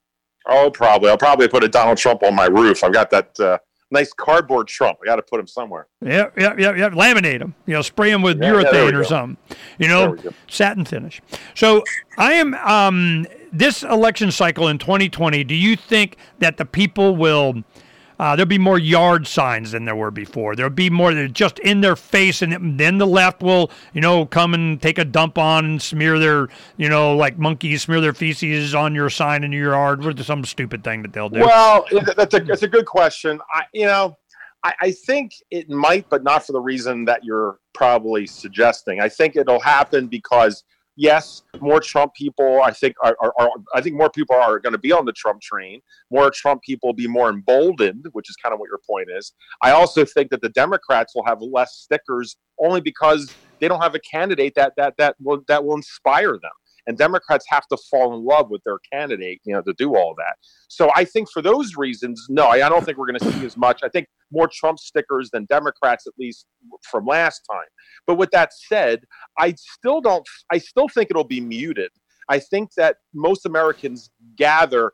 Oh, probably. I'll probably put a Donald Trump on my roof. I've got that uh, nice cardboard Trump. I got to put him somewhere. Yeah, yeah, yeah, yeah. Laminate them. You know, spray them with yeah, urethane yeah, or go. something. You know, satin finish. So I am. Um, this election cycle in twenty twenty. Do you think that the people will? Uh, there'll be more yard signs than there were before. There'll be more just in their face, and then the left will, you know, come and take a dump on and smear their, you know, like monkeys smear their feces on your sign in your yard with some stupid thing that they'll do. Well, that's a that's a good question. I, you know, I, I think it might, but not for the reason that you're probably suggesting. I think it'll happen because yes, more Trump people, I think, are, are, are I think more people are going to be on the Trump train. More Trump people will be more emboldened, which is kind of what your point is. I also think that the Democrats will have less stickers only because they don't have a candidate that that that will that will inspire them. And Democrats have to fall in love with their candidate, you know, to do all that. So I think for those reasons, no, I don't think we're going to see as much. I think more Trump stickers than Democrats, at least from last time. But with that said, I still don't, I still think it'll be muted. I think that most Americans gather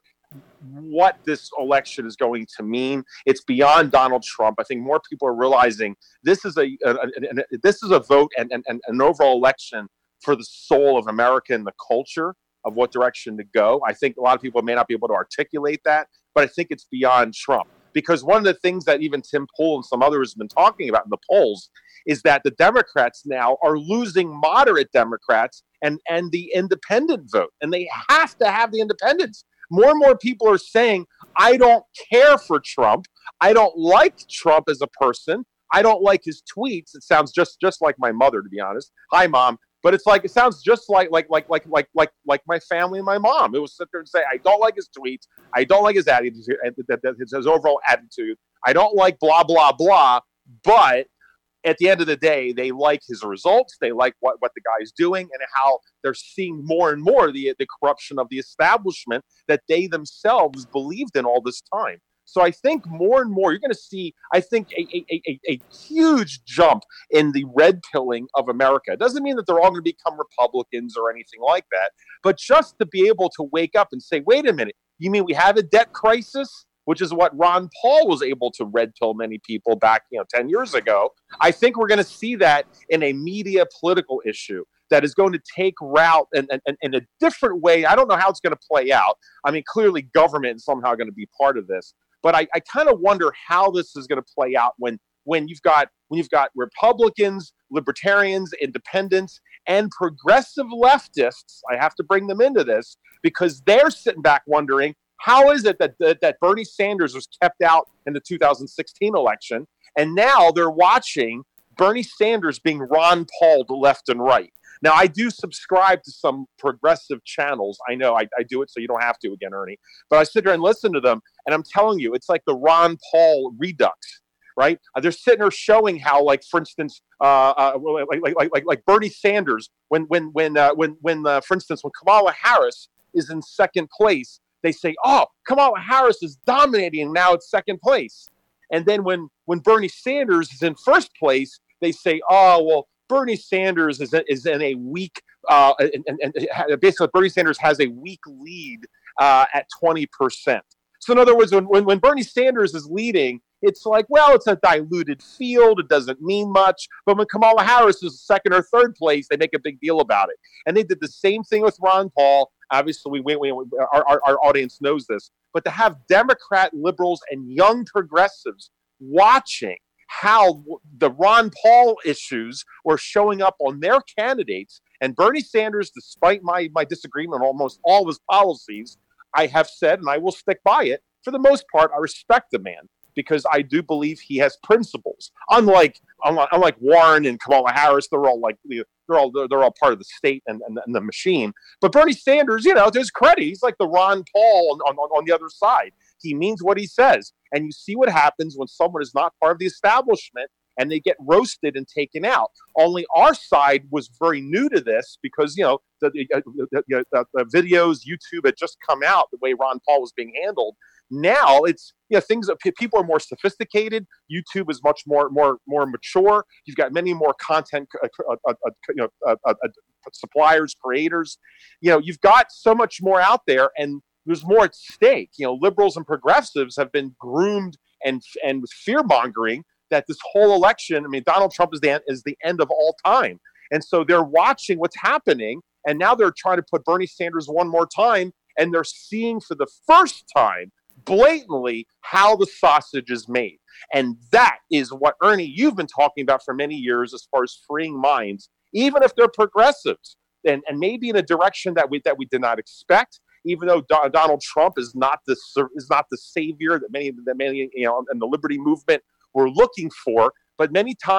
what this election is going to mean. It's beyond Donald Trump. I think more people are realizing this is a, a, a, a this is a vote and, and, and an overall election for the soul of America and the culture of what direction to go. I think a lot of people may not be able to articulate that, but I think it's beyond Trump. Because one of the things that even Tim Pool and some others have been talking about in the polls is that the Democrats now are losing moderate Democrats and, and the independent vote. And they have to have the independents. More and more people are saying, I don't care for Trump. I don't like Trump as a person. I don't like his tweets. It sounds just, just like my mother, to be honest. Hi, Mom. But it's like, it sounds just like like like like like like like my family and my mom. It will sit there and say, I don't like his tweets. I don't like his attitude, his overall attitude. I don't like blah, blah, blah. But at the end of the day, they like his results. They like what, what the guy's doing and how they're seeing more and more the, the corruption of the establishment that they themselves believed in all this time. So I think more and more, you're going to see, I think, a, a, a, a huge jump in the red pilling of America. It doesn't mean that they're all going to become Republicans or anything like that, but just to be able to wake up and say, wait a minute, you mean we have a debt crisis? Which is what Ron Paul was able to red pill many people back, you know, ten years ago. I think we're going to see that in a media political issue that is going to take route in, in, in a different way. I don't know how it's going to play out. I mean, clearly government is somehow going to be part of this. But I, I kind of wonder how this is going to play out when when you've got when you've got Republicans, libertarians, independents, and progressive leftists. I have to bring them into this because they're sitting back wondering, how is it that, that that Bernie Sanders was kept out in the two thousand sixteen election, and now they're watching Bernie Sanders being Ron Paul'd left and right? Now, I do subscribe to some progressive channels. I know I, I do it so you don't have to again, Ernie. But I sit there and listen to them, and I'm telling you, it's like the Ron Paul redux, right? Uh, they're sitting there showing how, like, for instance, uh, uh, like, like like like Bernie Sanders, when when when uh, when when uh, for instance, when Kamala Harris is in second place, they say, "Oh, Kamala Harris is dominating, and now it's second place." And then when when Bernie Sanders is in first place, they say, "Oh, well, Bernie Sanders is is in a weak, uh, and, and, and basically Bernie Sanders has a weak lead uh, at twenty percent. So in other words, when, when when Bernie Sanders is leading, it's like, well, it's a diluted field. It doesn't mean much. But when Kamala Harris is second or third place, they make a big deal about it. And they did the same thing with Ron Paul. Obviously, we, we, we our, our, our audience knows this. But to have Democrat liberals and young progressives watching how the Ron Paul issues were showing up on their candidates, and Bernie Sanders, despite my, my disagreement on almost all of his policies, I have said, and I will stick by it, for the most part, I respect the man because I do believe he has principles. Unlike unlike, unlike Warren and Kamala Harris, they're all like they're all they're all part of the state and, and, and the machine. But Bernie Sanders, you know, to his credit, he's like the Ron Paul on, on, on the other side. He means what he says. And you see what happens when someone is not part of the establishment and they get roasted and taken out. Only our side was very new to this because, you know, the, the, the, the, the videos, YouTube had just come out the way Ron Paul was being handled. Now it's, you know, things that people are more sophisticated. YouTube is much more, more, more mature. You've got many more content, uh, uh, uh, you know, uh, uh, uh, suppliers, creators. You know, you've got so much more out there, and there's more at stake. You know, liberals and progressives have been groomed and and with fear mongering that this whole election, I mean, Donald Trump is the is the end of all time, and so they're watching what's happening, and now they're trying to put Bernie Sanders one more time, and they're seeing for the first time blatantly how the sausage is made. And that is what, Ernie, you've been talking about for many years as far as freeing minds, even if they're progressives, and, and maybe in a direction that we that we did not expect. Even though Do- Donald Trump is not the is not the savior that many that many you know in the liberty movement were looking for, but many times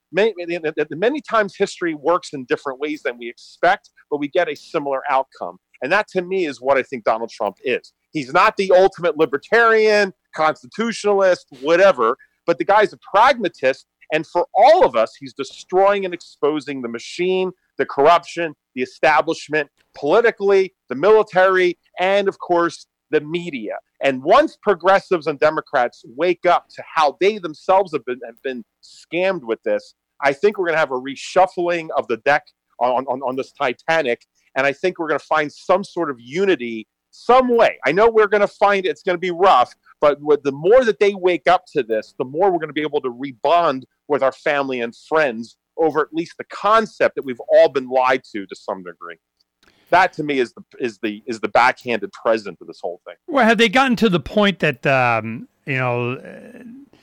many, many times history works in different ways than we expect, but we get a similar outcome. And that, to me, is what I think Donald Trump is. He's not the ultimate libertarian, constitutionalist, whatever, but the guy's a pragmatist. And for all of us, he's destroying and exposing the machine, the corruption, the establishment, politically, the military, and, of course, the media. And once progressives and Democrats wake up to how they themselves have been, have been scammed with this, I think we're going to have a reshuffling of the deck on, on, on this Titanic. And I think we're going to find some sort of unity some way. I know we're going to find it's going to be rough, but with the more that they wake up to this, the more we're going to be able to rebond with our family and friends over at least the concept that we've all been lied to to some degree. That, to me, is the is the is the backhanded present of this whole thing. Well, have they gotten to the point that um, you know uh,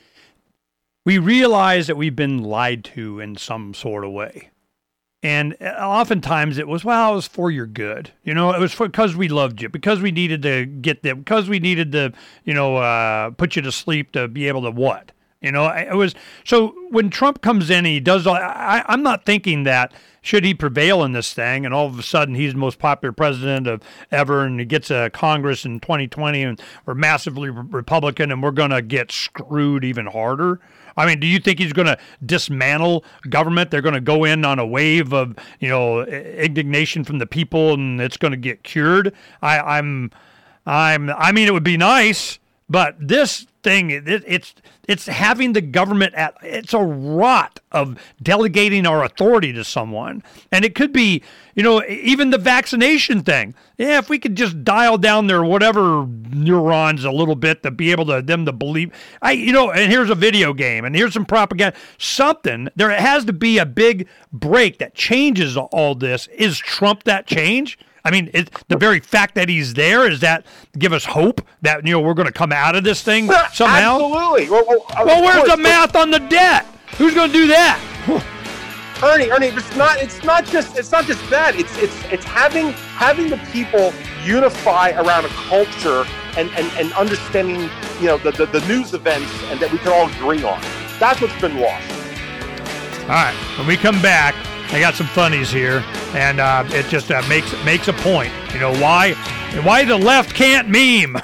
we realize that we've been lied to in some sort of way? And oftentimes it was, well, it was for your good. You know, it was for, because we loved you, because we needed to get them, because we needed to, you know, uh, put you to sleep to be able to what? You know, it was, so when Trump comes in and he does all, I, I'm not thinking that should he prevail in this thing and all of a sudden he's the most popular president of ever and he gets a Congress in twenty twenty and we're massively Republican and we're going to get screwed even harder. I mean, do you think he's going to dismantle government? They're going to go in on a wave of, you know, indignation from the people, and it's going to get cured. I, I'm, I'm. I mean, it would be nice, but this thing, it, it's it's having the government at. It's a rot of delegating our authority to someone, and it could be, you know, even the vaccination thing. Yeah, if we could just dial down their whatever neurons a little bit to be able to them to believe. I, you know, and here's a video game, and here's some propaganda. Something there has to be a big break that changes all this. Is Trump that change? I mean, it, the very fact that he's there, is that give us hope that, you know, we're going to come out of this thing somehow? Absolutely. Well, well, well where's the math on the debt? Who's going to do that? Ernie, Ernie, it's not. It's not just. It's not just that. It's it's it's having having the people unify around a culture and and, and understanding, you know, the, the the news events and that we can all agree on. That's what's been lost. All right. When we come back, I got some funnies here, and uh, it just uh, makes makes a point. You know why? Why the left can't meme?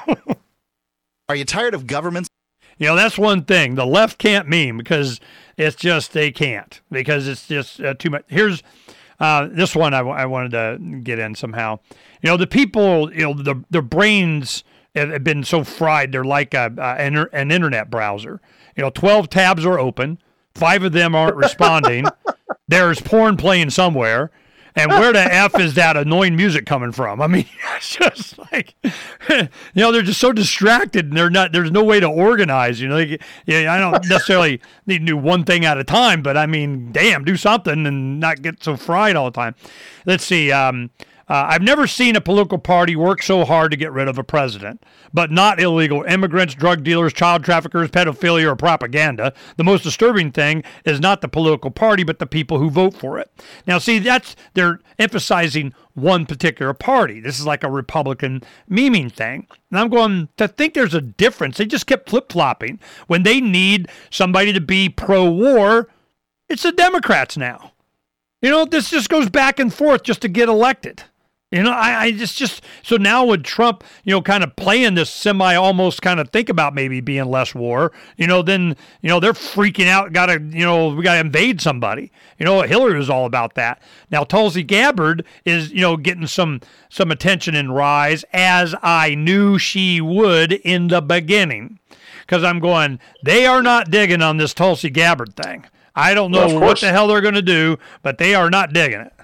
Are you tired of governments? You know, that's one thing. The left can't meme because it's just they can't because it's just uh, too much. Here's uh, this one I, w- I wanted to get in somehow. You know, the people, you know, the, their brains have been so fried. They're like a, uh, an, an internet browser. You know, twelve tabs are open. Five of them aren't responding. There's porn playing somewhere. And where the F is that annoying music coming from? I mean, it's just like, you know, they're just so distracted and they're not, there's no way to organize, you know. They, yeah, I don't necessarily need to do one thing at a time, but I mean, damn, do something and not get so fried all the time. Let's see. Um, Uh, I've never seen a political party work so hard to get rid of a president, but not illegal immigrants, drug dealers, child traffickers, pedophilia, or propaganda. The most disturbing thing is not the political party, but the people who vote for it. Now, see, that's they're emphasizing one particular party. This is like a Republican memeing thing. And I'm going to think there's a difference. They just kept flip-flopping. When they need somebody to be pro-war, it's the Democrats now. You know, this just goes back and forth just to get elected. You know, I, I just, just, so now with Trump, you know, kind of playing this semi almost kind of think about maybe being less war, you know, then, you know, they're freaking out, got to, you know, we got to invade somebody. You know, Hillary was all about that. Now, Tulsi Gabbard is, you know, getting some, some attention and rise, as I knew she would in the beginning. Because I'm going, they are not digging on this Tulsi Gabbard thing. I don't know well, what the hell they're going to do, but they are not digging it.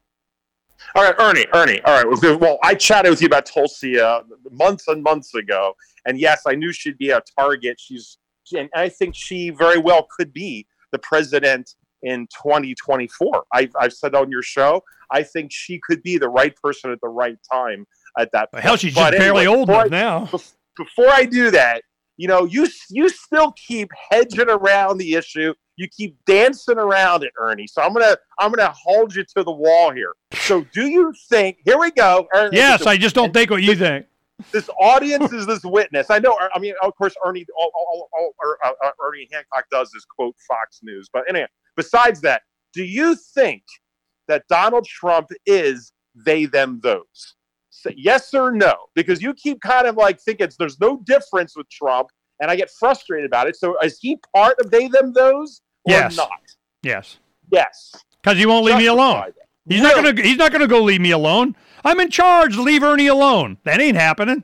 All right, Ernie, Ernie, all right. Well, I chatted with you about Tulsi uh, months and months ago, and yes, I knew she'd be a target. She's, and I think she very well could be the president in twenty twenty-four. I've, I've said on your show, I think she could be the right person at the right time at that point. Hell, she's just but barely anyway, old enough now. Before I do that, you know, you you still keep hedging around the issue. You keep dancing around it, Ernie. So I'm gonna I'm gonna hold you to the wall here. So do you think? Here we go. Ernie, yes, this, I just don't think what you think. This audience is this witness. I know. I mean, of course, Ernie. All, all, all, all uh, Ernie Hancock does is quote Fox News. But anyway, besides that, do you think that Donald Trump is they, them, those? So yes or no? Because you keep kind of like thinking there's no difference with Trump, and I get frustrated about it. So is he part of they, them, those, or yes. not? Yes. Yes. Because he won't leave me alone. He's really? not gonna. He's not gonna go leave me alone. I'm in charge. Leave Ernie alone. That ain't happening.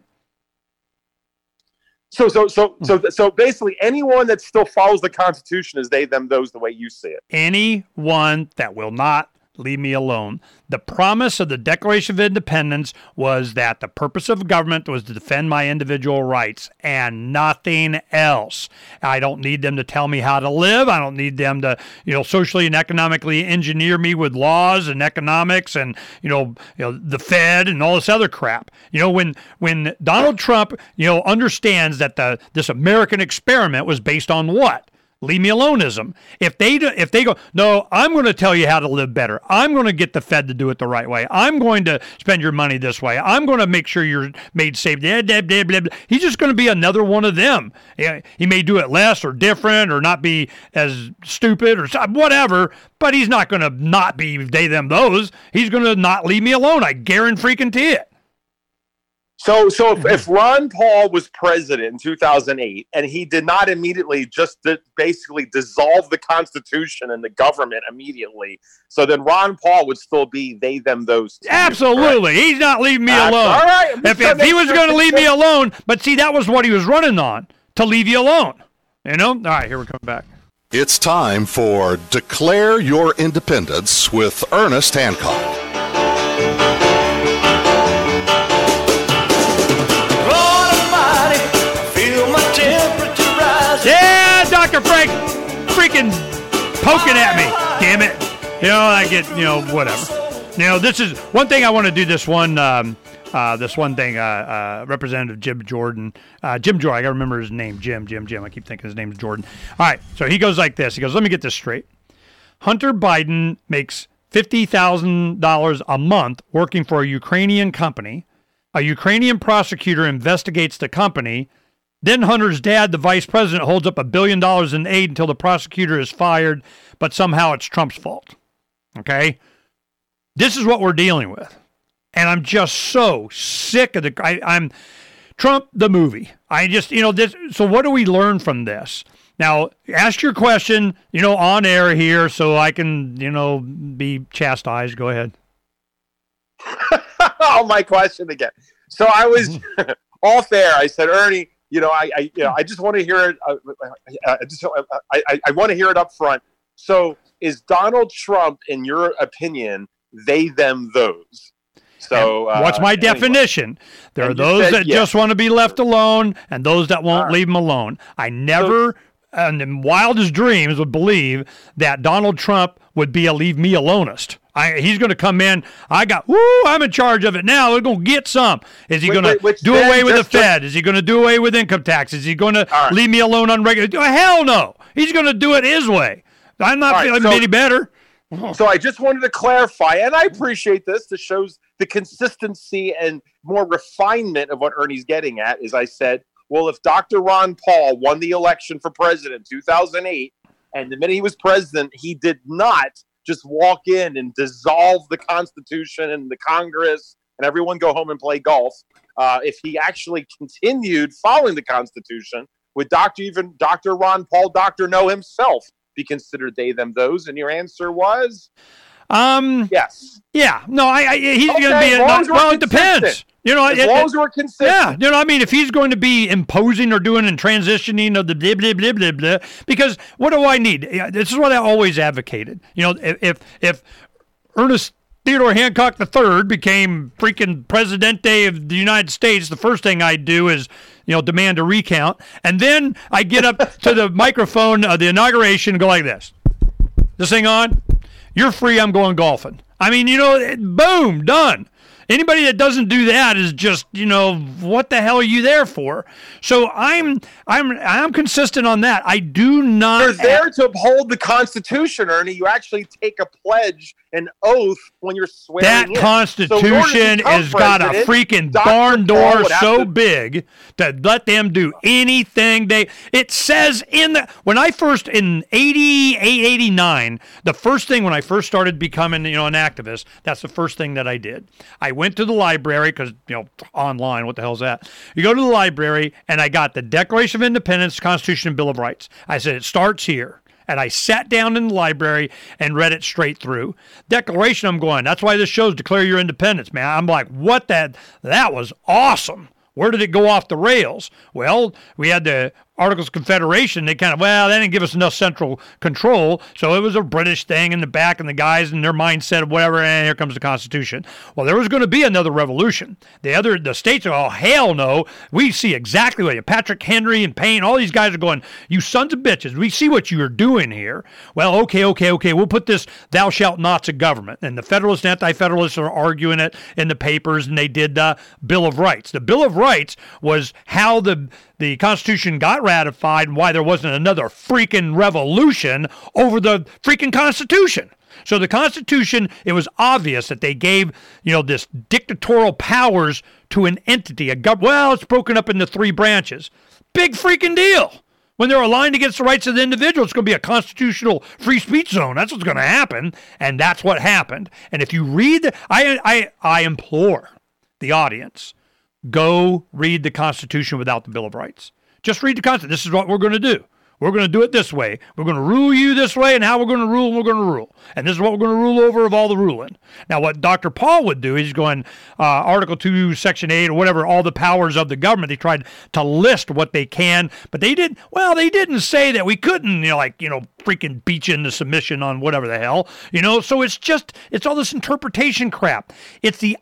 So, so, so, so, so, basically, anyone that still follows the Constitution is they, them, those, the way you see it. Anyone that will not leave me alone. The promise of the Declaration of Independence was that the purpose of government was to defend my individual rights and nothing else. I don't need them to tell me how to live. I don't need them to, you know, socially and economically engineer me with laws and economics and, you know, you know, the Fed and all this other crap. You know, when when Donald Trump, you know, understands that the this American experiment was based on what? Leave me aloneism. If they do, if they go, no, I'm going to tell you how to live better. I'm going to get the Fed to do it the right way. I'm going to spend your money this way. I'm going to make sure you're made safe. Blah, blah, blah, blah, blah. He's just going to be another one of them. He may do it less or different or not be as stupid or whatever, but he's not going to not be they, them, those. He's going to not leave me alone. I guarantee it. So, so if, if Ron Paul was president in two thousand eight and he did not immediately just di- basically dissolve the Constitution and the government immediately, so then Ron Paul would still be they, them, those. Two, absolutely. Right? He's not leaving me uh, alone. All right. If, if he was going to leave me alone, but see, that was what he was running on, to leave you alone. You know? All right, here we come back. It's time for Declare Your Independence with Ernest Hancock. Yeah, Doctor Frank freaking poking at me. Damn it. You know, I get, you know, whatever. You know, this is one thing I want to do this one, um, uh, this one thing, uh, uh, Representative Jim Jordan, uh, Jim Jordan, I got to remember his name, Jim, Jim, Jim. I keep thinking his name is Jordan. All right, so he goes like this. He goes, let me get this straight. Hunter Biden makes fifty thousand dollars a month working for a Ukrainian company. A Ukrainian prosecutor investigates the company. Then Hunter's dad, the vice president, holds up a billion dollars in aid until the prosecutor is fired, but somehow it's Trump's fault. Okay? This is what we're dealing with. And I'm just so sick of the... I, I'm... Trump, the movie. I just, you know, this... So what do we learn from this? Now, ask your question, you know, on air here so I can, you know, be chastised. Go ahead. Oh, my question again. So I was off air. I said, Ernie... You know, I, I, you know, I just want to hear it. Uh, I just, I, I, I want to hear it up front. So, is Donald Trump, in your opinion, they, them, those? So, uh, what's my anyway. definition? There And are those said that yes. just want to be left alone, and those that won't right. leave them alone. I never, so, in wildest dreams, would believe that Donald Trump would be a leave me alonist. I, he's going to come in. I got, woo, I'm in charge of it now. We're going to get some. Is he going to do away with the Fed? Is he going to do away with income tax? Is he going to right. leave me alone on regular? Hell no. He's going to do it his way. I'm not right, feeling so, any better. So I just wanted to clarify, and I appreciate this. This shows the consistency and more refinement of what Ernie's getting at. As I said, well, if Doctor Ron Paul won the election for president in two thousand eight, and the minute he was president, he did not just walk in and dissolve the Constitution and the Congress and everyone go home and play golf. Uh, if he actually continued following the Constitution, would Doctor even Doctor Ron Paul, Doctor No himself, be considered they, them, those? And your answer was? Um. Yes. Yeah. No, I. I he's okay, going to be. A, not, well, it depends. You know, as it, long it, as we're consistent. Yeah, you know, I mean, if he's going to be imposing or doing and transitioning of the blah, blah, blah, blah, blah, because what do I need? This is what I always advocated. You know, if if Ernest Theodore Hancock the third became freaking Presidente of the United States, the first thing I'd do is, you know, demand a recount. And then I get up to the microphone of the inauguration and go like this. This thing on? You're free, I'm going golfing. I mean, you know, boom, done. Anybody that doesn't do that is just, you know, what the hell are you there for? So I'm I'm I'm consistent on that. I do not. You're there to uphold the Constitution, Ernie. You actually take a pledge, an oath when you're swearing that in. Constitution so has got a freaking barn door so to... big to let them do anything they. It says in the when I first in eighty-eight, eighty-nine, the first thing when I first started becoming, you know, an activist, that's the first thing that I did. I went to the library because, you know, online, what the hell's that? You go to the library, and I got the Declaration of Independence, Constitution, and Bill of Rights. I said, it starts here. And I sat down in the library and read it straight through. Declaration, I'm going, that's why this show's Declare Your Independence, man. I'm like, what that? That was awesome. Where did it go off the rails? Well, we had the Articles of Confederation. They kind of, well, they didn't give us enough central control, so it was a British thing in the back, and the guys in their mindset of whatever, and here comes the Constitution. Well, there was going to be another revolution. The other, the states are, oh, hell no. We see exactly what you, Patrick Henry and Payne, all these guys are going, you sons of bitches, we see what you're doing here. Well, okay, okay, okay, we'll put this thou shalt nots of government. And the Federalists and Anti-Federalists are arguing it in the papers, and they did the Bill of Rights. The Bill of Rights was how the the Constitution got ratified and why there wasn't another freaking revolution over the freaking Constitution. So the Constitution, it was obvious that they gave, you know, this dictatorial powers to an entity. A gov- well, it's broken up into three branches. Big freaking deal. When they're aligned against the rights of the individual, it's going to be a constitutional free speech zone. That's what's going to happen, and that's what happened. And if you read, the, I, I, I implore the audience, go read the Constitution without the Bill of Rights. Just read the Constitution. This is what we're going to do. We're going to do it this way. We're going to rule you this way, and how we're going to rule, we're going to rule. And this is what we're going to rule over of all the ruling. Now, what Doctor Paul would do, he's going, uh, Article two, Section eight, or whatever, all the powers of the government. They tried to list what they can, but they did, well, they didn't say that we couldn't, you know, like, you know, freaking beat you into submission on whatever the hell, you know? So it's just, it's all this interpretation crap. It's the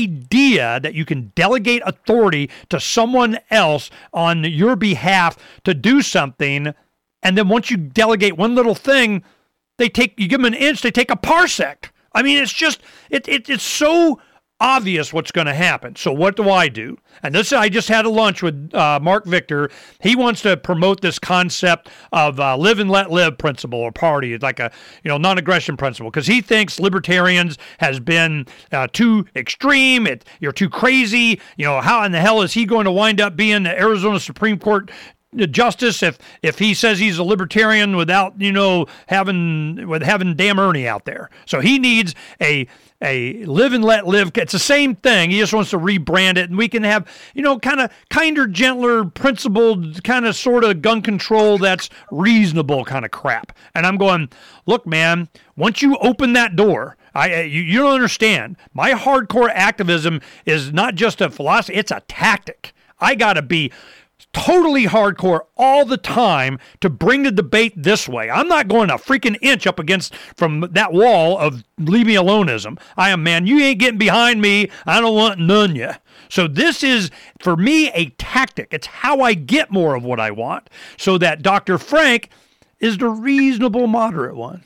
idea that you can delegate authority to someone else on your behalf to do something. And then once you delegate one little thing, they take, you give them an inch, they take a parsec. I mean, it's just, it, it it's so obvious what's going to happen. So what do I do? And this, I just had a lunch with uh, Mark Victor. He wants to promote this concept of uh, live and let live principle or party. It's like a, you know, non-aggression principle, because he thinks libertarians has been uh, too extreme. It, you're too crazy. You know, how in the hell is he going to wind up being the Arizona Supreme Court justice if if he says he's a libertarian without, you know, having with having damn Ernie out there? So he needs a a live and let live. It's the same thing. He just wants to rebrand it, and we can have, you know, kind of kinder, gentler, principled, kind of sort of gun control that's reasonable kind of crap. And I'm going, look, man, once you open that door, I you, you don't understand. My hardcore activism is not just a philosophy; it's a tactic. I got to be totally hardcore all the time to bring the debate this way. I'm not going a freaking inch up against from that wall of leave me aloneism. I am, man, you ain't getting behind me. I don't want none ya. So this is, for me, a tactic. It's how I get more of what I want, so that Doctor Frank is the reasonable, moderate one.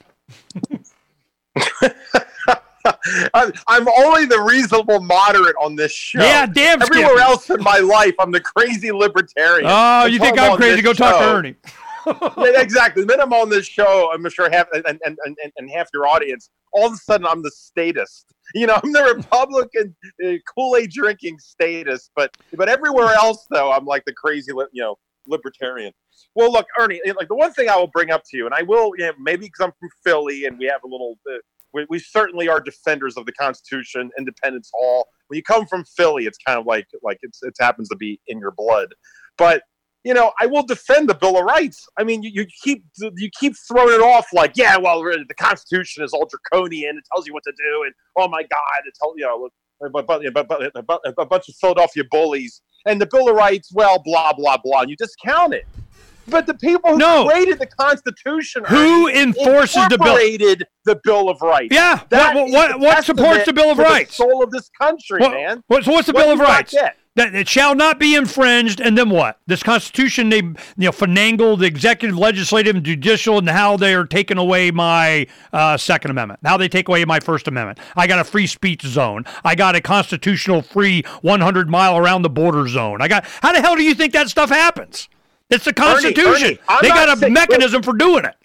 I'm, I'm only the reasonable moderate on this show. Yeah, damn. Everywhere Skippy. else in my life, I'm the crazy libertarian. Oh, you think I'm crazy? Go talk to Ernie. Yeah, exactly. The minute I'm on this show, I'm sure half and, and, and, and half your audience, all of a sudden I'm the statist. You know, I'm the Republican uh, Kool-Aid drinking statist. But but everywhere else, though, I'm like the crazy, you know, libertarian. Well, look, Ernie, like the one thing I will bring up to you, and I will, you know, maybe because I'm from Philly and we have a little. Uh, We, we certainly are defenders of the Constitution, Independence Hall. When you come from Philly, it's kind of like like it's, it happens to be in your blood. But you know, I will defend the Bill of Rights. I mean, you, you keep you keep throwing it off like, yeah, well, the Constitution is all draconian. It tells you what to do, and oh my God, it tells you know, but, but, but, but, but a bunch of Philadelphia bullies. And the Bill of Rights, well, blah blah blah, and you discount it. But the people who no. created the Constitution, who enforces the bill? Incorporated the Bill of Rights. Yeah, that what what, what supports the Bill of Rights? The soul of this country, what, man. What, so what's the what Bill of Rights? That it shall not be infringed, and then what? This Constitution, they you know finagle the executive, legislative, and judicial, and how they are taking away my uh, Second Amendment, how they take away my First Amendment. I got a free speech zone. I got a constitutional free one hundred mile around the border zone. I got. How the hell do you think that stuff happens? It's the Constitution. Ernie, Ernie, they got a saying, mechanism for doing it.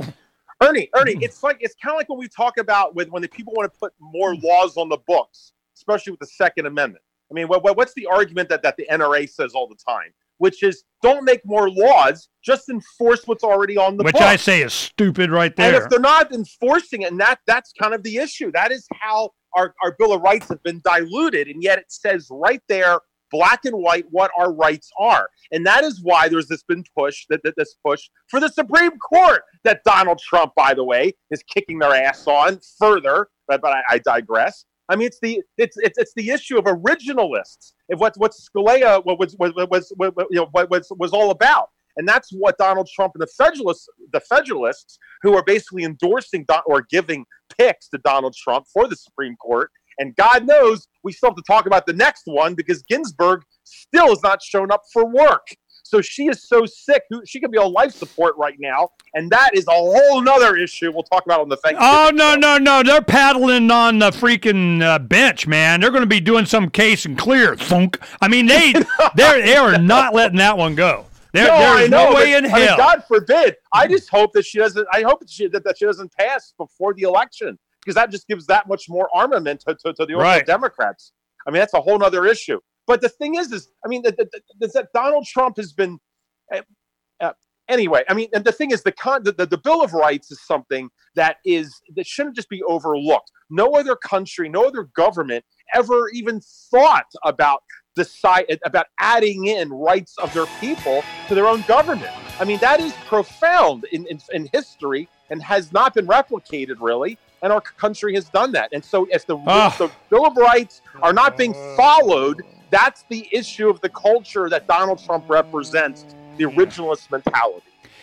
Ernie, Ernie, it's like it's kind of like when we talk about with when the people want to put more laws on the books, especially with the Second Amendment. I mean, what, what's the argument that, that the N R A says all the time, which is don't make more laws, just enforce what's already on the which books. I say is stupid right there. And if they're not enforcing it, and that that's kind of the issue. That is how our, our Bill of Rights have been diluted, and yet it says right there, black and white, what our rights are. And that is why there's this been push, that, that this push for the Supreme Court that Donald Trump, by the way, is kicking their ass on further, but, but I, I digress. I mean, it's the it's it's it's the issue of originalists. If what what Scalia was was was, was you know what was was all about, and that's what Donald Trump and the Federalists, the Federalists, who are basically endorsing Don, or giving picks to Donald Trump for the Supreme Court. And God knows we still have to talk about the next one because Ginsburg still has not shown up for work. So she is so sick, she could be on life support right now, and that is a whole nother issue we'll talk about on the Thanksgiving. Oh, no, no, no. They're paddling on the freaking uh, bench, man. They're going to be doing some case and clear. Thunk. I mean, they they're, they are not letting that one go. There, no, there is I know, no way but, in I hell. mean, God forbid. I just hope that she doesn't, I hope that she, that, that she doesn't pass before the election because that just gives that much more armament to, to, to the right. Democrats. I mean, that's a whole other issue. But the thing is, is I mean, the, the, the, that Donald Trump has been uh, uh, anyway. I mean, and the thing is, the, con, the, the the Bill of Rights is something that is that shouldn't just be overlooked. No other country, no other government ever even thought about decide about adding in rights of their people to their own government. I mean, that is profound in in, in history and has not been replicated really. And our country has done that. And so, if the, oh. the Bill of Rights are not being followed. That's the issue of the culture that Donald Trump represents, the originalist mentality.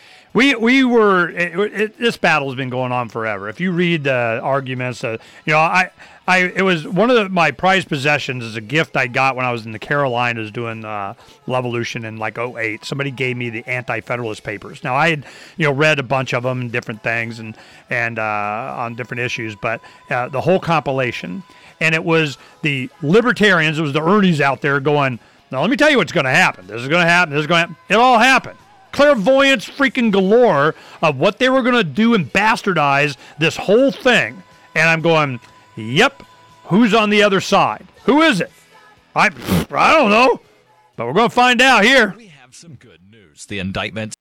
We we were it, it, this battle has been going on forever. If you read the arguments, uh, you know, I I it was one of the, my prized possessions is a gift I got when I was in the Carolinas doing uh, Levolution in like oh eight. Somebody gave me the Anti-Federalist Papers. Now I had you know read a bunch of them and different things and and uh, on different issues, but uh, the whole compilation. And it was the libertarians, it was the Ernies out there going, now let me tell you what's going to happen. This is going to happen. This is going to happen. It all happened. Clairvoyance freaking galore of what they were going to do and bastardize this whole thing. And I'm going, yep, who's on the other side? Who is it? I, I don't know, but we're going to find out here. We have some good news. The indictment.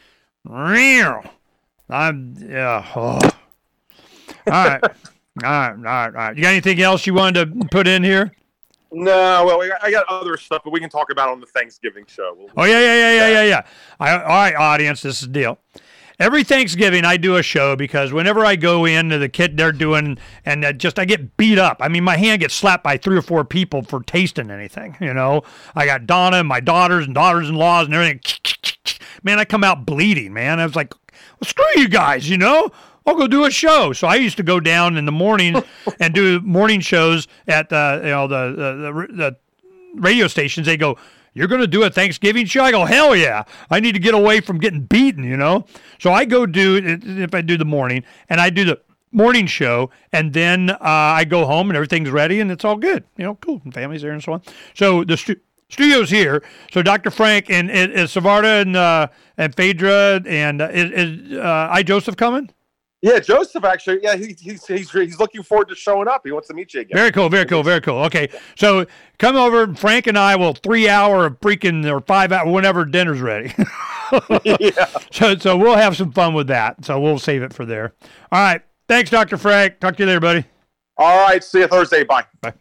Real. I'm, yeah. Oh. All right. All right, all right, all right. You got anything else you wanted to put in here? No, well, we got, I got other stuff, but we can talk about it on the Thanksgiving show. We'll, oh, yeah, yeah, yeah, yeah, yeah, yeah. I, all right, audience, this is the deal. Every Thanksgiving, I do a show because whenever I go into the kit they're doing, and uh, just I get beat up. I mean, my hand gets slapped by three or four people for tasting anything, you know. I got Donna and my daughters and daughters-in-laws and everything. Man, I come out bleeding, man. I was like, well, screw you guys, you know. I'll go do a show. So I used to go down in the morning and do morning shows at the you know the the, the radio stations. They go, "You're going to do a Thanksgiving show?" I go, "Hell yeah! I need to get away from getting beaten, you know." So I go do if I do the morning and I do the morning show, and then uh, I go home and everything's ready and it's all good, you know, cool, and family's there and so on. So the stu- studio's here. So Doctor Frank and is Savarda and uh, and Phaedra and uh, is, is uh, I Joseph coming? Yeah, Joseph, actually, yeah, he, he's he's he's looking forward to showing up. He wants to meet you again. Very cool, very cool, very cool. Okay, so come over. Frank and I will three hour of freaking or five hour whenever dinner's ready. yeah. So so we'll have some fun with that. So we'll save it for there. All right. Thanks, Doctor Frank. Talk to you later, buddy. All right. See you Thursday. Bye. Bye.